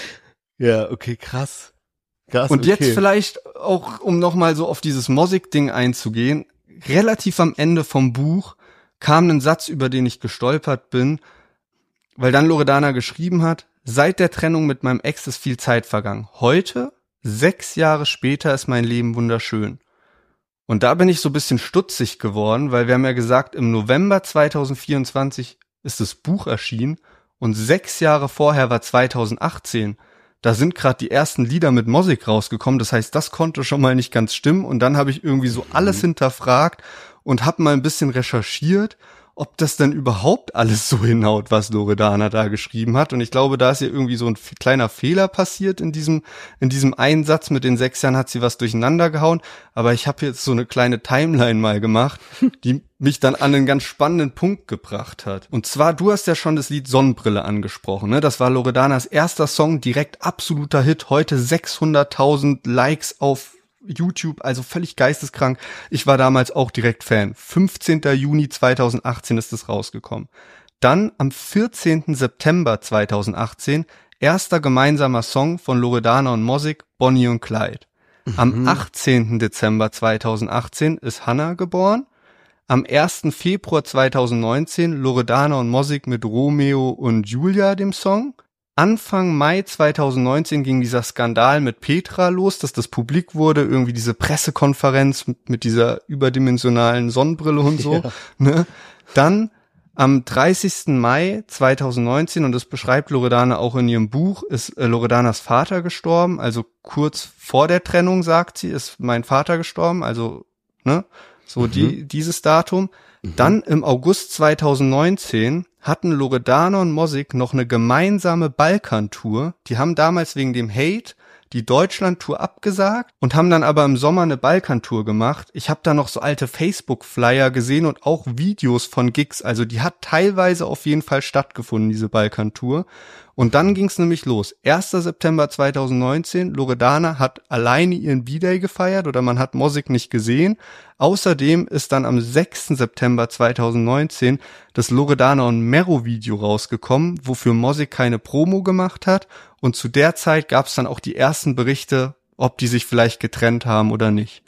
Ja, okay, krass. krass Und okay. jetzt vielleicht auch, um nochmal so auf dieses Mosik-Ding einzugehen, relativ am Ende vom Buch kam ein Satz, über den ich gestolpert bin, weil dann Loredana geschrieben hat, seit der Trennung mit meinem Ex ist viel Zeit vergangen. Heute, sechs Jahre später, ist mein Leben wunderschön. Und da bin ich so ein bisschen stutzig geworden, weil wir haben ja gesagt, im November zweitausendvierundzwanzig ist das Buch erschienen und sechs Jahre vorher war zweitausendachtzehn. Da sind gerade die ersten Lieder mit Mosik rausgekommen, das heißt, das konnte schon mal nicht ganz stimmen, und dann habe ich irgendwie so alles hinterfragt und habe mal ein bisschen recherchiert, ob das denn überhaupt alles so hinhaut, was Loredana da geschrieben hat. Und ich glaube, da ist ihr irgendwie so ein f- kleiner Fehler passiert in diesem in diesem einen Satz. Mit den sechs Jahren hat sie was durcheinander gehauen. Aber ich habe jetzt so eine kleine Timeline mal gemacht, die mich dann an einen ganz spannenden Punkt gebracht hat. Und zwar, du hast ja schon das Lied Sonnenbrille angesprochen, ne? Das war Loredanas erster Song, direkt absoluter Hit. Heute sechshunderttausend Likes auf YouTube, also völlig geisteskrank. Ich war damals auch direkt Fan. fünfzehnten Juni zweitausendachtzehn ist es rausgekommen. Dann am vierzehnten September zweitausendachtzehn erster gemeinsamer Song von Loredana und Mosik, Bonnie und Clyde. Am Mhm. achtzehnten Dezember zweitausendachtzehn ist Hannah geboren. Am ersten Februar zweitausendneunzehn Loredana und Mosik mit Romeo und Julia, dem Song. Anfang Mai zweitausendneunzehn ging dieser Skandal mit Petra los, dass das publik wurde, irgendwie diese Pressekonferenz mit, mit dieser überdimensionalen Sonnenbrille und so. Ja. Ne? Dann am dreißigsten Mai zweitausendneunzehn, und das beschreibt Loredana auch in ihrem Buch, ist äh, Loredanas Vater gestorben, also kurz vor der Trennung, sagt sie, ist mein Vater gestorben, also ne, so Mhm. die dieses Datum. Dann im August zweitausendneunzehn hatten Loredana und Mosik noch eine gemeinsame Balkantour. Die haben damals wegen dem Hate die Deutschlandtour abgesagt und haben dann aber im Sommer eine Balkantour gemacht. Ich habe da noch so alte Facebook-Flyer gesehen und auch Videos von Gigs. Also die hat teilweise auf jeden Fall stattgefunden, diese Balkantour. Und dann ging's nämlich los. erster September zweitausendneunzehn, Loredana hat alleine ihren B-Day gefeiert, oder man hat Mosik nicht gesehen. Außerdem ist dann am sechsten September zweitausendneunzehn das Loredana und Mero-Video rausgekommen, wofür Mosik keine Promo gemacht hat. Und zu der Zeit gab's dann auch die ersten Berichte, ob die sich vielleicht getrennt haben oder nicht.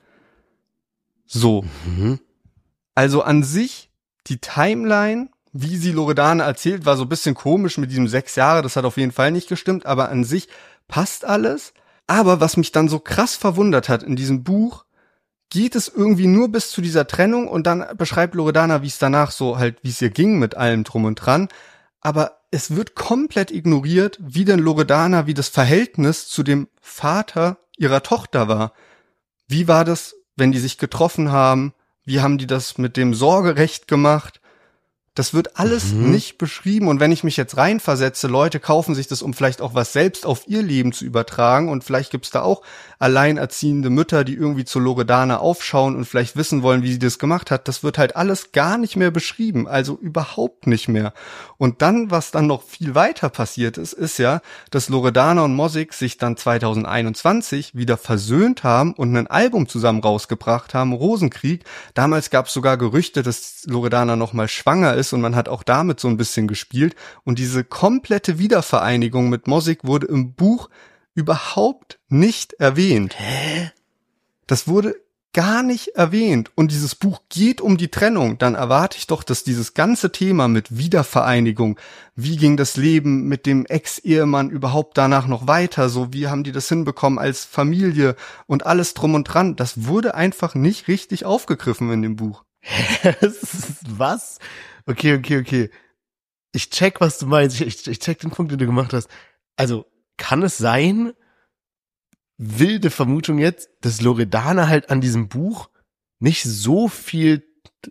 So. Mhm. Also an sich, die Timeline, wie sie Loredana erzählt, war so ein bisschen komisch mit diesem sechs Jahre, das hat auf jeden Fall nicht gestimmt, aber an sich passt alles. Aber was mich dann so krass verwundert hat in diesem Buch, geht es irgendwie nur bis zu dieser Trennung, und dann beschreibt Loredana, wie es danach so halt, wie es ihr ging mit allem drum und dran. Aber es wird komplett ignoriert, wie denn Loredana, wie das Verhältnis zu dem Vater ihrer Tochter war. Wie war das, wenn die sich getroffen haben? Wie haben die das mit dem Sorgerecht gemacht? Das wird alles Mhm. nicht beschrieben, und wenn ich mich jetzt reinversetze, Leute kaufen sich das, um vielleicht auch was selbst auf ihr Leben zu übertragen, und vielleicht gibt's da auch alleinerziehende Mütter, die irgendwie zu Loredana aufschauen und vielleicht wissen wollen, wie sie das gemacht hat. Das wird halt alles gar nicht mehr beschrieben, also überhaupt nicht mehr. Und dann, was dann noch viel weiter passiert ist, ist ja, dass Loredana und Mosik sich dann zweitausendeinundzwanzig wieder versöhnt haben und ein Album zusammen rausgebracht haben, Rosenkrieg. Damals gab's sogar Gerüchte, dass Loredana noch mal schwanger ist ist und man hat auch damit so ein bisschen gespielt. Und diese komplette Wiedervereinigung mit Mosig wurde im Buch überhaupt nicht erwähnt. Hä? Das wurde gar nicht erwähnt. Und dieses Buch geht um die Trennung. Dann erwarte ich doch, dass dieses ganze Thema mit Wiedervereinigung, wie ging das Leben mit dem Ex-Ehemann überhaupt danach noch weiter, so wie haben die das hinbekommen als Familie und alles drum und dran, das wurde einfach nicht richtig aufgegriffen in dem Buch. Was? Okay, okay, okay. Ich check, was du meinst. Ich, ich, ich check den Punkt, den du gemacht hast. Also, kann es sein, wilde Vermutung jetzt, dass Loredana halt an diesem Buch nicht so viel,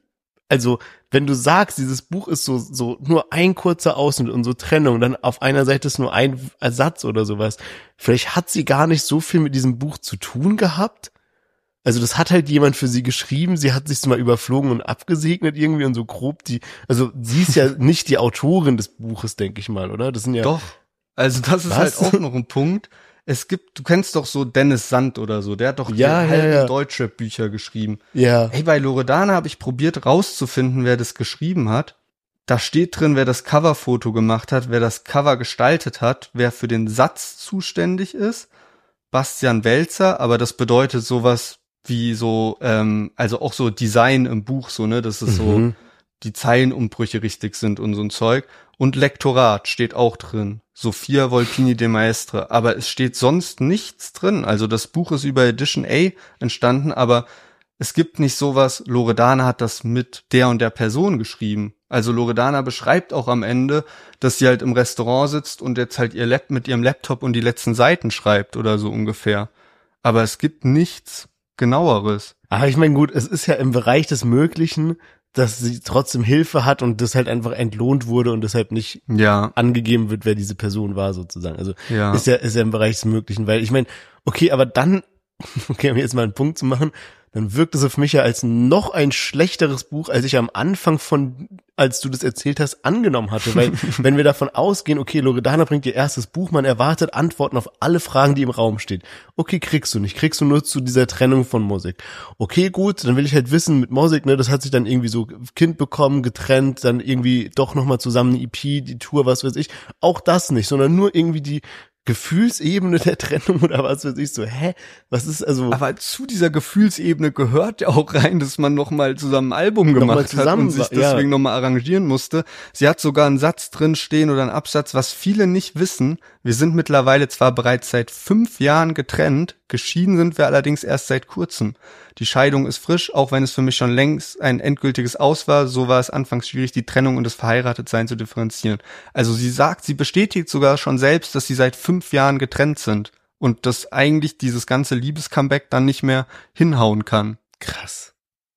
also wenn du sagst, dieses Buch ist so so nur ein kurzer Ausschnitt und so Trennung, dann auf einer Seite ist nur ein Ersatz oder sowas. Vielleicht hat sie gar nicht so viel mit diesem Buch zu tun gehabt. Also das hat halt jemand für sie geschrieben, sie hat sich's mal überflogen und abgesegnet irgendwie und so grob die, also sie ist ja nicht die Autorin des Buches, denke ich mal, oder? Das sind ja Doch, also das ist Was? halt auch noch ein Punkt. Es gibt, du kennst doch so Dennis Sand oder so, der hat doch Ja, die ja, halben ja. Deutschrap-Bücher geschrieben. ja. Hey, bei Loredana habe ich probiert rauszufinden, wer das geschrieben hat. Da steht drin, wer das Coverfoto gemacht hat, wer das Cover gestaltet hat, wer für den Satz zuständig ist. Bastian Welzer, aber das bedeutet sowas wie so, ähm, also auch so Design im Buch, so, ne, dass es so Mhm. die Zeilenumbrüche richtig sind und so ein Zeug. Und Lektorat steht auch drin. Sophia Volpini de Maestre. Aber es steht sonst nichts drin. Also das Buch ist über Edition A entstanden, aber es gibt nicht sowas, Loredana hat das mit der und der Person geschrieben. Also Loredana beschreibt auch am Ende, dass sie halt im Restaurant sitzt und jetzt halt ihr Lab mit ihrem Laptop und die letzten Seiten schreibt oder so ungefähr. Aber es gibt nichts Genaueres. Aber ich meine, gut, es ist ja im Bereich des Möglichen, dass sie trotzdem Hilfe hat und das halt einfach entlohnt wurde und deshalb nicht Ja, angegeben wird, wer diese Person war sozusagen. Also ja. ist ja ist ja im Bereich des Möglichen, weil ich meine, okay, aber dann, okay, um jetzt mal einen Punkt zu machen, dann wirkt es auf mich ja als noch ein schlechteres Buch, als ich am Anfang von, als du das erzählt hast, angenommen hatte. Weil wenn wir davon ausgehen, okay, Loredana bringt ihr erstes Buch, man erwartet Antworten auf alle Fragen, die im Raum stehen. Okay, kriegst du nicht, kriegst du nur zu dieser Trennung von Mosig. Okay, gut, dann will ich halt wissen, mit Mosig, ne, das hat sich dann irgendwie so Kind bekommen, getrennt, dann irgendwie doch nochmal zusammen eine E P, die Tour, was weiß ich. Auch das nicht, sondern nur irgendwie die Gefühlsebene der Trennung oder was weiß ich so, hä? Was ist also... Aber zu dieser Gefühlsebene gehört ja auch rein, dass man nochmal zusammen ein Album Noch mal gemacht hat zusammen und sich war- ja. deswegen nochmal arrangieren musste. Sie hat sogar einen Satz drin stehen oder einen Absatz, was viele nicht wissen. Wir sind mittlerweile zwar bereits seit fünf Jahren getrennt, geschieden sind wir allerdings erst seit kurzem. Die Scheidung ist frisch, auch wenn es für mich schon längst ein endgültiges Aus war, so war es anfangs schwierig, die Trennung und das Verheiratetsein zu differenzieren. Also sie sagt, sie bestätigt sogar schon selbst, dass sie seit fünf Jahren getrennt sind und dass eigentlich dieses ganze Liebescomeback dann nicht mehr hinhauen kann. Krass.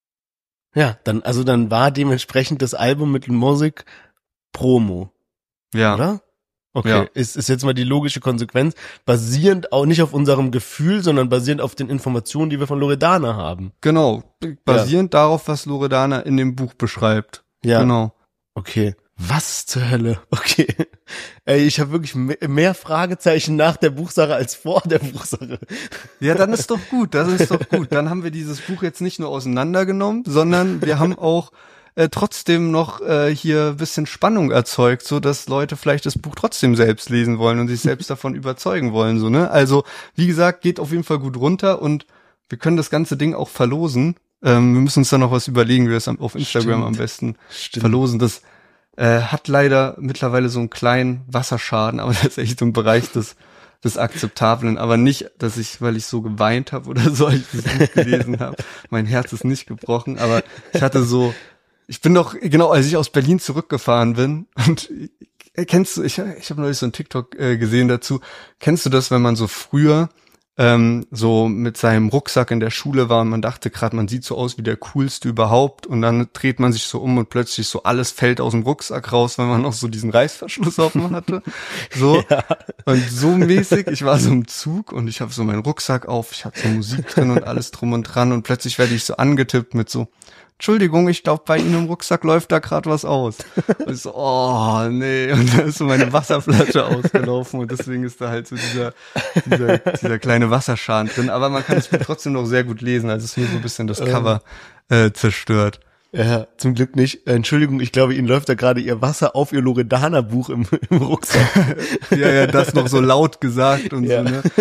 Ja, dann, also dann war dementsprechend das Album mit Mosig Promo, Ja, oder? Okay, Ja. ist, ist jetzt mal die logische Konsequenz, basierend auch nicht auf unserem Gefühl, sondern basierend auf den Informationen, die wir von Loredana haben. genau. Basierend darauf, was Loredana in dem Buch beschreibt. Ja. Genau. Okay. Was zur Hölle? Okay. Ey, ich habe wirklich me- mehr Fragezeichen nach der Buchsache als vor der Buchsache. Ja, dann ist doch gut, das ist doch gut. Dann haben wir dieses Buch jetzt nicht nur auseinandergenommen, sondern wir haben auch äh, trotzdem noch äh, hier ein bisschen Spannung erzeugt, so dass Leute vielleicht das Buch trotzdem selbst lesen wollen und sich selbst davon überzeugen wollen, so, ne? Also, wie gesagt, geht auf jeden Fall gut runter und wir können das ganze Ding auch verlosen. Ähm, wir müssen uns da noch was überlegen, wie wir es am- auf Instagram Stimmt. am besten Stimmt. verlosen. Das äh, hat leider mittlerweile so einen kleinen Wasserschaden, aber das ist echt im Bereich des des Akzeptablen, aber nicht, dass ich, weil ich so geweint habe oder so, als ich das Buch gelesen habe. Mein Herz ist nicht gebrochen, aber ich hatte so, ich bin doch, genau, als ich aus Berlin zurückgefahren bin und äh, kennst du, ich, ich habe neulich so ein TikTok äh, gesehen dazu, kennst du das, wenn man so früher ähm, so mit seinem Rucksack in der Schule war und man dachte gerade, man sieht so aus wie der Coolste überhaupt und dann dreht man sich so um und plötzlich so alles fällt aus dem Rucksack raus, weil man noch so diesen Reißverschluss offen hatte. So. Ja. Und so mäßig, ich war so im Zug und ich habe so meinen Rucksack auf, ich hatte so Musik drin und alles drum und dran und plötzlich werde ich so angetippt mit so, Entschuldigung, ich glaube, bei Ihnen im Rucksack läuft da gerade was aus. Und ich so, oh, nee. Und da ist so meine Wasserflasche ausgelaufen und deswegen ist da halt so dieser, dieser, dieser kleine Wasserschaden drin. Aber man kann es trotzdem noch sehr gut lesen, also es ist nur so ein bisschen das Cover äh, zerstört. Ja, zum Glück nicht. Entschuldigung, ich glaube, Ihnen läuft da gerade Ihr Wasser auf Ihr Loredana-Buch im, im Rucksack. Ja, ja, das noch so laut gesagt und ja. so, ne?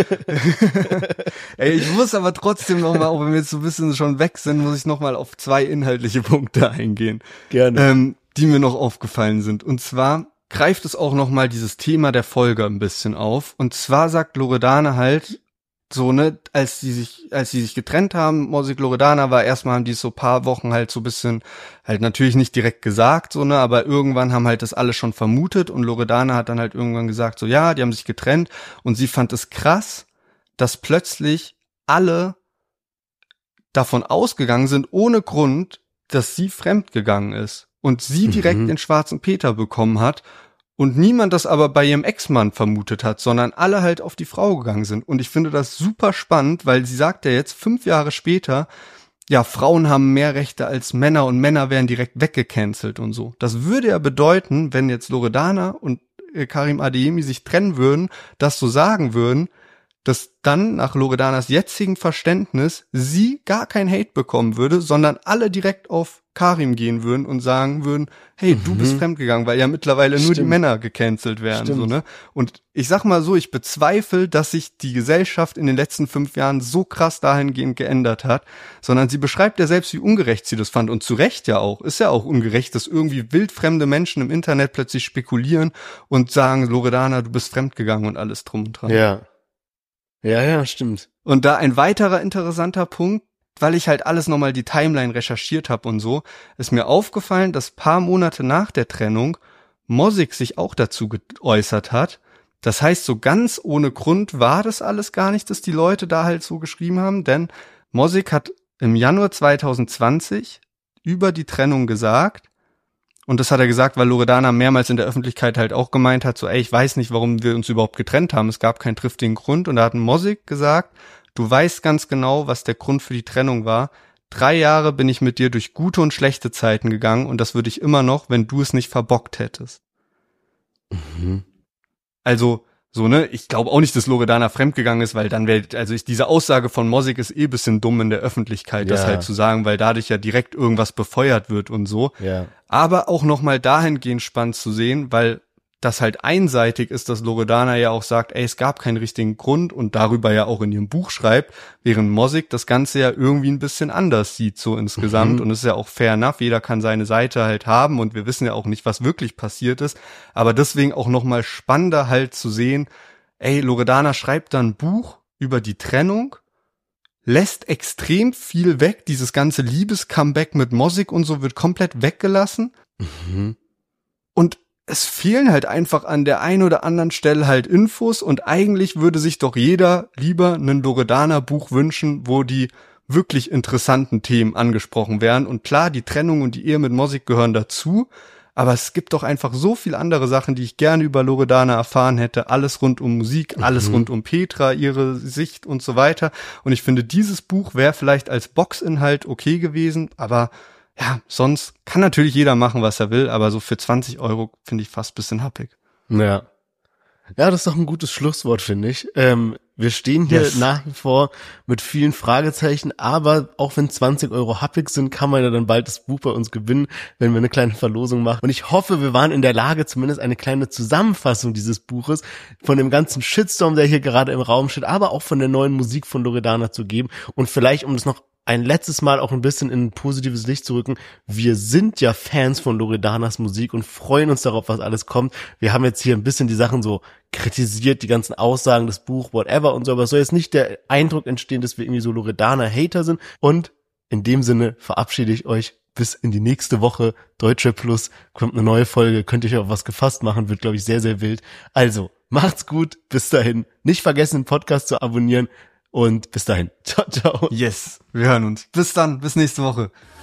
Ey, ich muss aber trotzdem nochmal, auch wenn wir jetzt so ein bisschen schon weg sind, muss ich nochmal auf zwei inhaltliche Punkte eingehen. Gerne. Ähm, die mir noch aufgefallen sind. Und zwar greift es auch nochmal dieses Thema der Folge ein bisschen auf. Und zwar sagt Loredana halt, so, ne, als die sich, als die sich getrennt haben, Mosik Loredana war erstmal, haben die so paar Wochen halt so ein bisschen, halt natürlich nicht direkt gesagt, so, ne, aber irgendwann haben halt das alle schon vermutet und Loredana hat dann halt irgendwann gesagt, so, ja, die haben sich getrennt und sie fand es krass, dass plötzlich alle davon ausgegangen sind, ohne Grund, dass sie fremdgegangen ist und sie direkt mhm. den schwarzen Peter bekommen hat. Und niemand das aber bei ihrem Ex-Mann vermutet hat, sondern alle halt auf die Frau gegangen sind. Und ich finde das super spannend, weil sie sagt ja jetzt fünf Jahre später, ja, Frauen haben mehr Rechte als Männer und Männer werden direkt weggecancelt und so. Das würde ja bedeuten, wenn jetzt Loredana und Karim Adeyemi sich trennen würden, das so sagen würden, dass dann nach Loredanas jetzigen Verständnis sie gar kein Hate bekommen würde, sondern alle direkt auf Karim gehen würden und sagen würden, hey, du mhm. bist fremdgegangen, weil ja mittlerweile Stimmt. nur die Männer gecancelt werden. Stimmt. so ne. Und ich sag mal so, ich bezweifle, dass sich die Gesellschaft in den letzten fünf Jahren so krass dahingehend geändert hat, sondern sie beschreibt ja selbst, wie ungerecht sie das fand. Und zu Recht ja auch. Ist ja auch ungerecht, dass irgendwie wildfremde Menschen im Internet plötzlich spekulieren und sagen, Loredana, du bist fremdgegangen und alles drum und dran. Ja. Ja, ja, stimmt. Und da ein weiterer interessanter Punkt, weil ich halt alles nochmal die Timeline recherchiert habe und so, ist mir aufgefallen, dass paar Monate nach der Trennung Mosik sich auch dazu geäußert hat. Das heißt, so ganz ohne Grund war das alles gar nicht, dass die Leute da halt so geschrieben haben, denn Mosik hat im Januar zwanzig zwanzig über die Trennung gesagt, und das hat er gesagt, weil Loredana mehrmals in der Öffentlichkeit halt auch gemeint hat, so, ey, ich weiß nicht, warum wir uns überhaupt getrennt haben. Es gab keinen triftigen Grund. Und da hat Mosik gesagt, du weißt ganz genau, was der Grund für die Trennung war. Drei Jahre bin ich mit dir durch gute und schlechte Zeiten gegangen und das würde ich immer noch, wenn du es nicht verbockt hättest. Mhm. Also, so, ne, ich glaube auch nicht, dass Loredana fremdgegangen ist, weil dann wäre, also ich, diese Aussage von Mosik ist eh bisschen dumm in der Öffentlichkeit, ja. das halt zu sagen, weil dadurch ja direkt irgendwas befeuert wird und so. Ja. Aber auch nochmal dahingehend spannend zu sehen, weil das halt einseitig ist, dass Loredana ja auch sagt, ey, es gab keinen richtigen Grund und darüber ja auch in ihrem Buch schreibt, während Mosik das Ganze ja irgendwie ein bisschen anders sieht, so insgesamt. Mhm. Und es ist ja auch fair enough, jeder kann seine Seite halt haben und wir wissen ja auch nicht, was wirklich passiert ist. Aber deswegen auch nochmal spannender halt zu sehen, ey, Loredana schreibt dann ein Buch über die Trennung, lässt extrem viel weg, dieses ganze Liebes-Comeback mit Mosik und so wird komplett weggelassen. Mhm. Und es fehlen halt einfach an der einen oder anderen Stelle halt Infos und eigentlich würde sich doch jeder lieber einen Loredana-Buch wünschen, wo die wirklich interessanten Themen angesprochen werden. Und klar, die Trennung und die Ehe mit Mosik gehören dazu, aber es gibt doch einfach so viel andere Sachen, die ich gerne über Loredana erfahren hätte. Alles rund um Musik, alles Mhm. rund um Petra, ihre Sicht und so weiter. Und ich finde, dieses Buch wäre vielleicht als Boxinhalt okay gewesen, aber ja, sonst kann natürlich jeder machen, was er will, aber so für zwanzig Euro finde ich fast ein bisschen happig. Ja. Ja, das ist doch ein gutes Schlusswort, finde ich. Ähm, wir stehen hier Yes. nach wie vor mit vielen Fragezeichen, aber auch wenn zwanzig Euro happig sind, kann man ja dann bald das Buch bei uns gewinnen, wenn wir eine kleine Verlosung machen. Und ich hoffe, wir waren in der Lage, zumindest eine kleine Zusammenfassung dieses Buches von dem ganzen Shitstorm, der hier gerade im Raum steht, aber auch von der neuen Musik von Loredana zu geben. Und vielleicht, um das noch ein letztes Mal auch ein bisschen in ein positives Licht zu rücken. Wir sind ja Fans von Loredanas Musik und freuen uns darauf, was alles kommt. Wir haben jetzt hier ein bisschen die Sachen so kritisiert, die ganzen Aussagen, das Buch, whatever und so, aber es soll jetzt nicht der Eindruck entstehen, dass wir irgendwie so Loredana-Hater sind. Und in dem Sinne verabschiede ich euch bis in die nächste Woche. Deutsche Plus kommt eine neue Folge, könnt ihr euch auf was gefasst machen, wird, glaube ich, sehr, sehr wild. Also, macht's gut, bis dahin. Nicht vergessen, den Podcast zu abonnieren. Und bis dahin. Ciao, ciao. Yes, wir hören uns. Bis dann, bis nächste Woche.